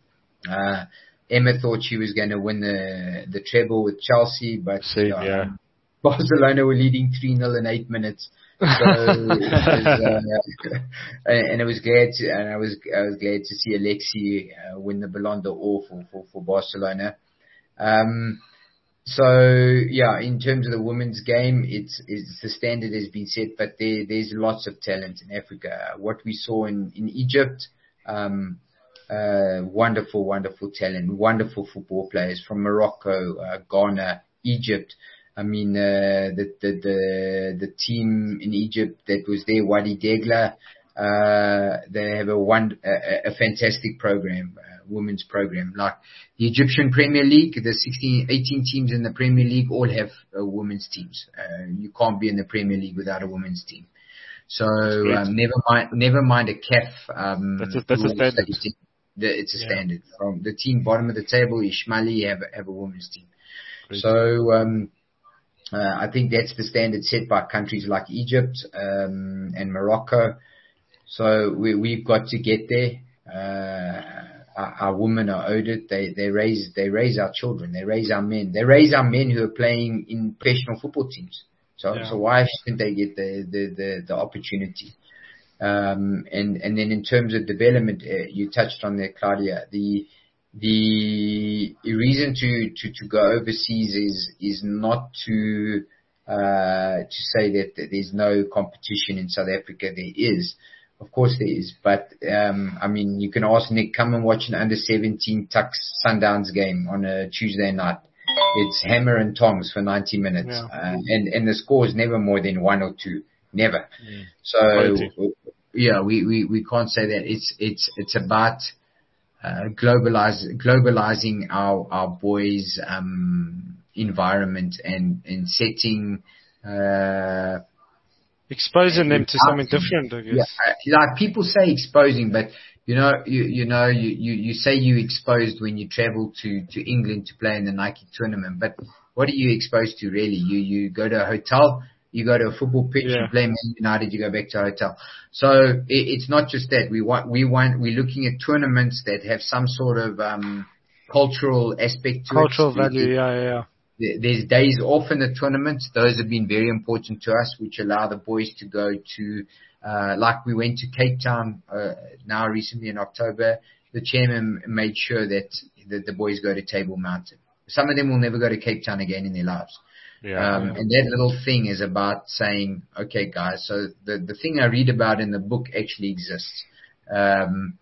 Uh, Emma thought she was going to win the the treble with Chelsea, but Same, uh, yeah. Barcelona were leading three nil in eight minutes. So it was, uh, and it was glad to, and I was I was glad to see Alexi uh, win the Ballon d'Or for, for for Barcelona. Um, so yeah, in terms of the women's game, it's it's the standard has been set, but there there's lots of talent in Africa. What we saw in in Egypt. Um, Uh, wonderful, wonderful talent, wonderful football players from Morocco, uh, Ghana, Egypt. I mean, uh, the, the, the, the team in Egypt that was there, Wadi Degla, uh, they have a one, a, a fantastic program, uh, women's program. Like the Egyptian Premier League, the sixteen, eighteen teams in the Premier League all have uh, women's teams. Uh, you can't be in the Premier League without a women's team. So, um, never mind, never mind a C A F, um, that's a, that's a standard. The, it's a yeah. standard. From the team bottom of the table, Ismaili have have a women's team. Great. So um, uh, I think that's the standard set by countries like Egypt um, and Morocco. So we, we've got to get there. Uh, our, our women are owed it. They they raise they raise our children. They raise our men. They raise our men who are playing in professional football teams. So yeah. so why shouldn't they get the the the, the opportunity? Um, and, and then in terms of development, uh, you touched on there, Claudia, the, the reason to, to, to go overseas is, is not to, uh, to say that, that there's no competition in South Africa. There is. Of course there is. But, um, I mean, you can ask Nick, come and watch an under seventeen Tuks Sundowns game on a Tuesday night. It's hammer and tongs for ninety minutes. Yeah. Uh, and, and the score is never more than one or two. Never. Mm. So, Quality. yeah, we, we, we can't say that. It's, it's, it's about, uh, globalize, globalizing our, our boys, um, environment and, and setting, uh, exposing them to something different, I guess. Yeah, like people say exposing, but you know, you, you know, you, you, you say you exposed when you travel to, to England to play in the Nike tournament, but what are you exposed to really? You, you go to a hotel, you go to a football pitch, yeah. you play Man United, you go back to a hotel. So it, it's not just that. We want, we want, we're looking at tournaments that have some sort of, um, cultural aspect to cultural it. Cultural value, yeah, yeah. There's days off in the tournaments. Those have been very important to us, which allow the boys to go to, uh, like we went to Cape Town, uh, now recently in October. The chairman made sure that, that the boys go to Table Mountain. Some of them will never go to Cape Town again in their lives. Yeah, um, yeah. And that little thing is about saying, okay, guys, so the, the thing I read about in the book actually exists. Um,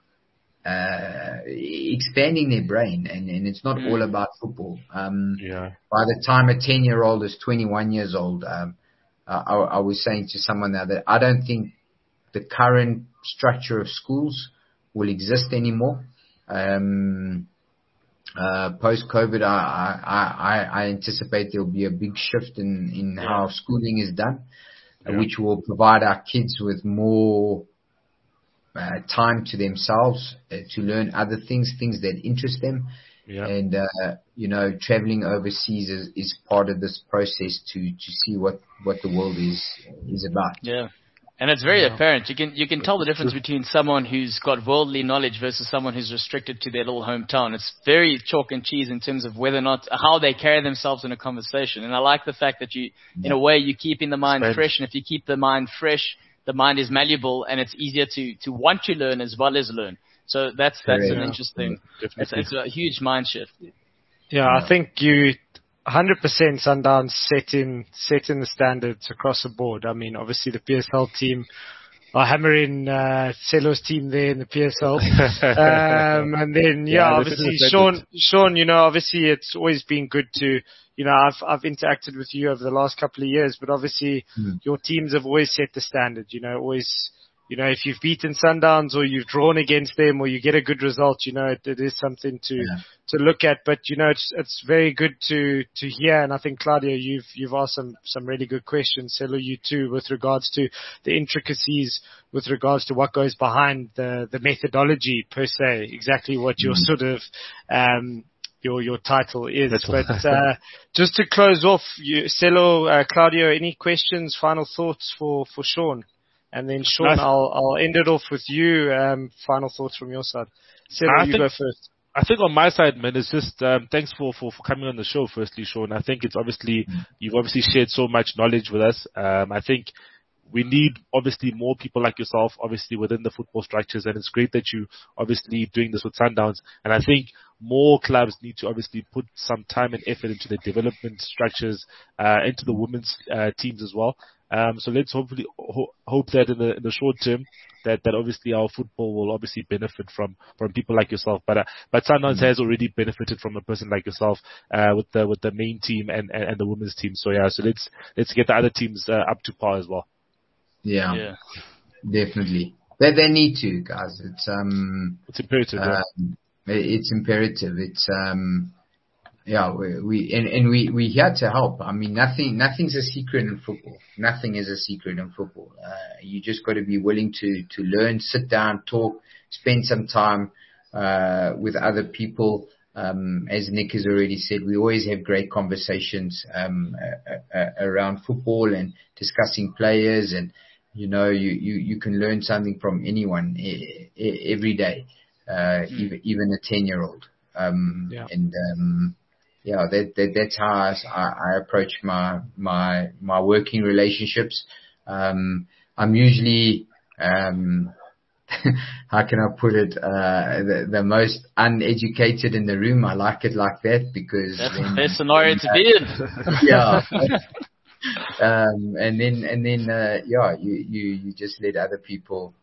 uh, expanding their brain, and, and it's not mm. all about football. Um, yeah. By the time a ten year old is twenty-one years old, um, uh, I, I was saying to someone now that I don't think the current structure of schools will exist anymore. Um, uh, post COVID, I, I, I, I anticipate there'll be a big shift in, in yeah. how schooling is done, yeah. uh, which will provide our kids with more Uh, time to themselves, uh, to learn other things, things that interest them. Yeah. And, uh, you know, traveling overseas is, is part of this process to, to see what, what the world is, is about. Yeah. And it's very yeah. apparent. You can, you can tell the difference between someone who's got worldly knowledge versus someone who's restricted to their little hometown. It's very chalk and cheese in terms of whether or not, how they carry themselves in a conversation. And I like the fact that you, yeah. in a way, you keep in the mind Spend. fresh. And if you keep the mind fresh, the mind is malleable and it's easier to, to want to learn as well as learn. So that's that's yeah. an interesting. It's, it's a huge mind shift. Yeah, I think you one hundred percent Sundowns setting setting the standards across the board. I mean, obviously the P S L team are hammering uh, Celo's team there in the P S L, um, and then yeah, yeah obviously Sean, Sean, you know, obviously it's always been good to, you know, I've I've interacted with you over the last couple of years, but obviously mm. your teams have always set the standard. You know, always. You know, if you've beaten Sundowns or you've drawn against them or you get a good result, you know, it, it is something to yeah. to look at. But you know, it's it's very good to to hear. And I think Claudio, you've you've asked some some really good questions. Celo, you too, with regards to the intricacies, with regards to what goes behind the the methodology per se, exactly what your mm. sort of um your your title is. That's but uh, just to close off, you, Celo, uh, Claudio, any questions, final thoughts for for Sean? And then Sean, nice. I'll I'll end it off with you. Um, final thoughts from your side. Celo, you think, go first. I think on my side, man, it's just um, thanks for, for, for coming on the show. Firstly, Sean, I think it's obviously mm. you've obviously shared so much knowledge with us. Um, I think we need obviously more people like yourself, obviously within the football structures, and it's great that you obviously doing this with Sundowns. And I think more clubs need to obviously put some time and effort into the development structures, uh, into the women's uh, teams as well. Um, so let's hopefully ho- hope that in the in the short term that, that obviously our football will obviously benefit from, from people like yourself. But uh, but Sundowns mm-hmm. has already benefited from a person like yourself uh, with the with the main team and, and, and the women's team. So yeah, so let's let's get the other teams uh, up to par as well. Yeah, yeah. Definitely. They they need to, guys. It's um it's imperative. Um, yeah. It's imperative. It's um. Yeah, we, we and, and we we here to help. I mean, nothing nothing's a secret in football. Nothing is a secret in football. Uh, you just got to be willing to to learn, sit down, talk, spend some time uh, with other people. Um, as Nick has already said, we always have great conversations um, uh, uh, around football and discussing players. And you know, you, you, you can learn something from anyone e- e- every day, uh, mm. even even a ten year old. Um, yeah. And um, Yeah, that, that that's how I, I approach my my my working relationships. Um, I'm usually um, how can I put it? Uh, the, the most uneducated in the room. I like it like that because that's the best scenario to be in. Yeah. um, and then and then uh, yeah, you, you you just let other people.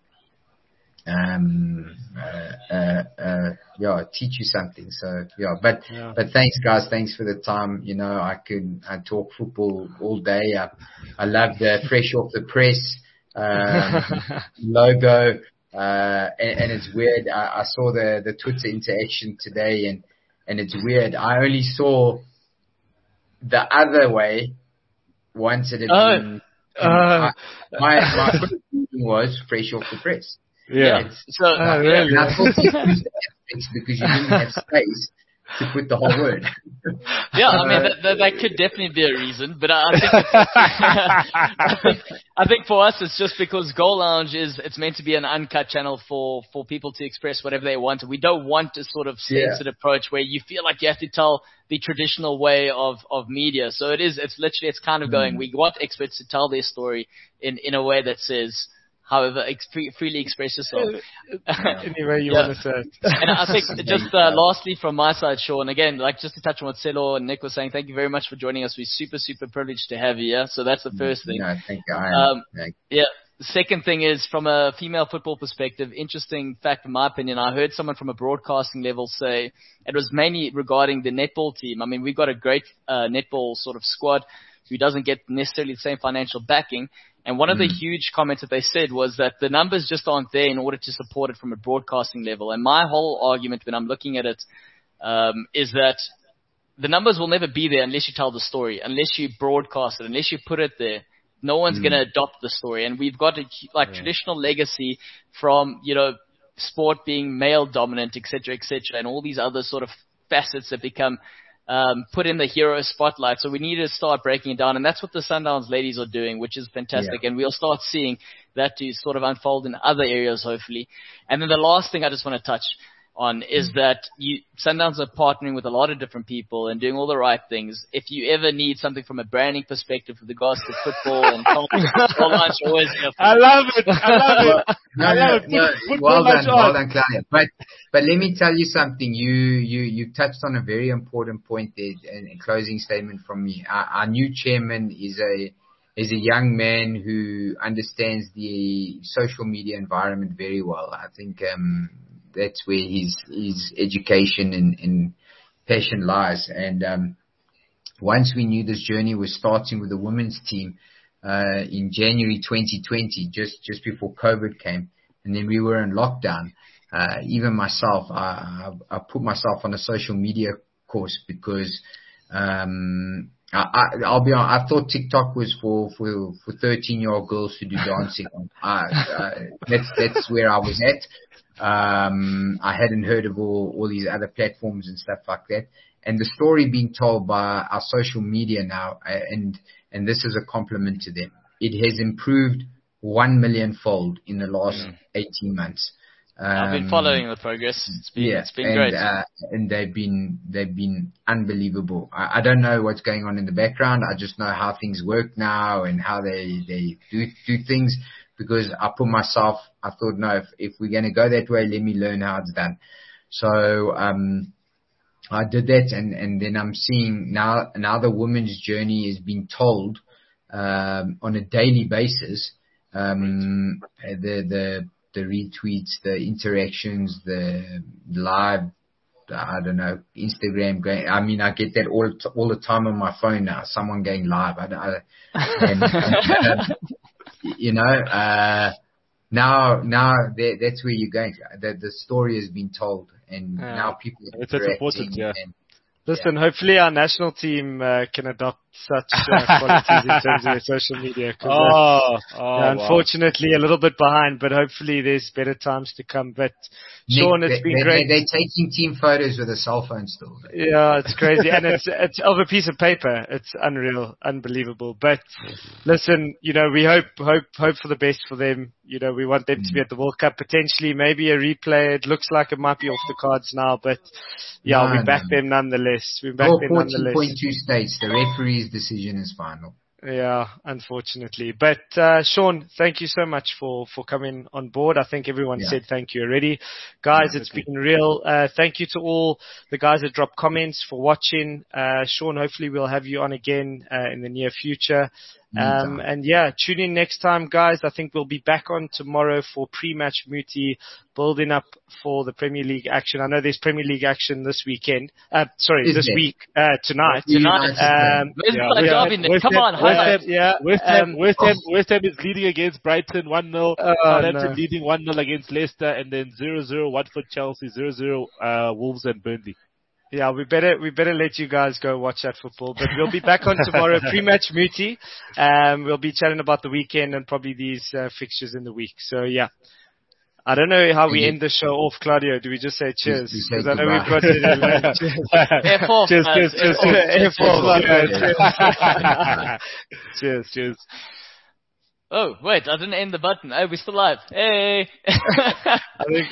Um, uh, uh, uh, yeah, teach you something. So yeah, but, yeah. but thanks guys. Thanks for the time. You know, I could, I talk football all day. I, I love the fresh off the press, um, logo. Uh, and, and it's weird. I, I saw the, the Twitter interaction today and, and it's weird. I only saw the other way once it had oh, been, uh, I, my, my feeling was fresh off the press. Yeah. yeah so, uh, really? And I thought you used the because you didn't have space to put the whole word. Yeah, I mean, that, that, that could definitely be a reason, but I think, it's, I think I think for us it's just because Goal Lounge is, it's meant to be an uncut channel for, for people to express whatever they want. We don't want a sort of censored yeah. approach where you feel like you have to tell the traditional way of, of media. So it is, it's literally, it's kind of going, mm. we want experts to tell their story in, in a way that says, however, ex- freely express yourself. Any way you yeah. want to say it. And I think just uh, lastly from my side, Sean, again, like just to touch on what Celo and Nick was saying, thank you very much for joining us. We're super, super privileged to have you. Yeah? So that's the first thing. No, thank you. I um, yeah. The second thing is from a female football perspective, interesting fact in my opinion, I heard someone from a broadcasting level say it was mainly regarding the netball team. I mean, we've got a great uh, netball sort of squad who doesn't get necessarily the same financial backing. And one of the huge comments that they said was that the numbers just aren't there in order to support it from a broadcasting level. And my whole argument when I'm looking at it um, is that the numbers will never be there unless you tell the story, unless you broadcast it, unless you put it there. No one's mm. going to adopt the story. And we've got a like yeah. traditional legacy from, you know, sport being male dominant, et cetera, et cetera, and all these other sort of facets that become Um, put in the hero spotlight. So we need to start breaking it down. And that's what the Sundowns ladies are doing, which is fantastic. Yeah. And we'll start seeing that to sort of unfold in other areas, hopefully. And then the last thing I just want to touch on is that you Sundowns are partnering with a lot of different people and doing all the right things. If you ever need something from a branding perspective with regards to football and content, all lines are always in I love it. I love it. No, I love no, it. Put, no, put well done, on. well done, Claudia. But but let me tell you something. You you you touched on a very important point there. A closing statement from me. Our, our new chairman is a is a young man who understands the social media environment very well. I think um, that's where his his education and, and passion lies. And um, once we knew this journey was starting with the women's team uh, in January twenty twenty, just just before COVID came, and then we were in lockdown. Uh, even myself, I, I, I put myself on a social media course because um, I, I, I'll be honest, I thought TikTok was for for for thirteen year old girls to do dancing. I, uh, that's that's where I was at. Um, I hadn't heard of all, all these other platforms and stuff like that. And the story being told by our social media now, uh, and and this is a compliment to them. It has improved one million fold in the last mm. eighteen months. Um, I've been following the progress. It's been, yeah, it's been and, great. Uh, and they've been they've been unbelievable. I, I don't know what's going on in the background. I just know how things work now and how they they do do things. Because I put myself, I thought, no, if, if we're going to go that way, let me learn how it's done. So, um, I did that, and, and then I'm seeing now, now the women's journey is being told, um, on a daily basis, um, the, the, the retweets, the interactions, the live, I don't know, Instagram going, I mean, I get that all, all the time on my phone now, someone going live. I, I, and, and, um, You know, uh, now, now that, that's where you're going. That the story has been told, and yeah. now people are it's important, yeah. And, Listen, yeah. hopefully our national team uh, can adopt such uh, qualities in terms of their social media. Oh, oh, yeah, unfortunately, wow. a little bit behind, but hopefully there's better times to come. But Nick, Sean, it's they, been they, great. They're taking team photos with a cell phone still. Yeah, it's crazy, and it's it's of a piece of paper. It's unreal, unbelievable. But listen, you know, we hope hope hope for the best for them. You know, we want them to be at the World Cup, potentially, maybe a replay. It looks like it might be off the cards now, but yeah, no, we back no. them nonetheless. We back All them fourteen nonetheless. point two states, the referee's decision is final. Yeah, unfortunately. But, uh, Sean, thank you so much for, for coming on board. I think everyone yeah. said thank you already. Guys, yeah, it's okay. been real. Uh, thank you to all the guys that dropped comments for watching. Uh, Sean, hopefully we'll have you on again, uh, in the near future. Um, and yeah, tune in next time, guys. I think we'll be back on tomorrow for pre-match Muti, building up for the Premier League action. I know there's Premier League action this weekend. Uh, sorry, Is this it? week, uh, tonight. Tonight. Um, yeah, yeah, yeah. Come on, West Ham, yeah. West Ham, um, West Ham, West Ham is leading against Brighton one nil. Uh, Southampton no. leading one nil against Leicester, and then zero zero Watford, Chelsea, zero zero uh, Wolves and Burnley. Yeah, we better we better let you guys go watch that football. But we'll be back on tomorrow, pre-match Muti. Um, we'll be chatting about the weekend and probably these uh, fixtures in the week. So yeah, I don't know how we end the show off, Claudio. Do we just say cheers? Because I know we've got to do F off, cheers, cheers, cheers, cheers, cheers, cheers. Oh wait, I didn't end the button. Oh, we're still live. Hey. I think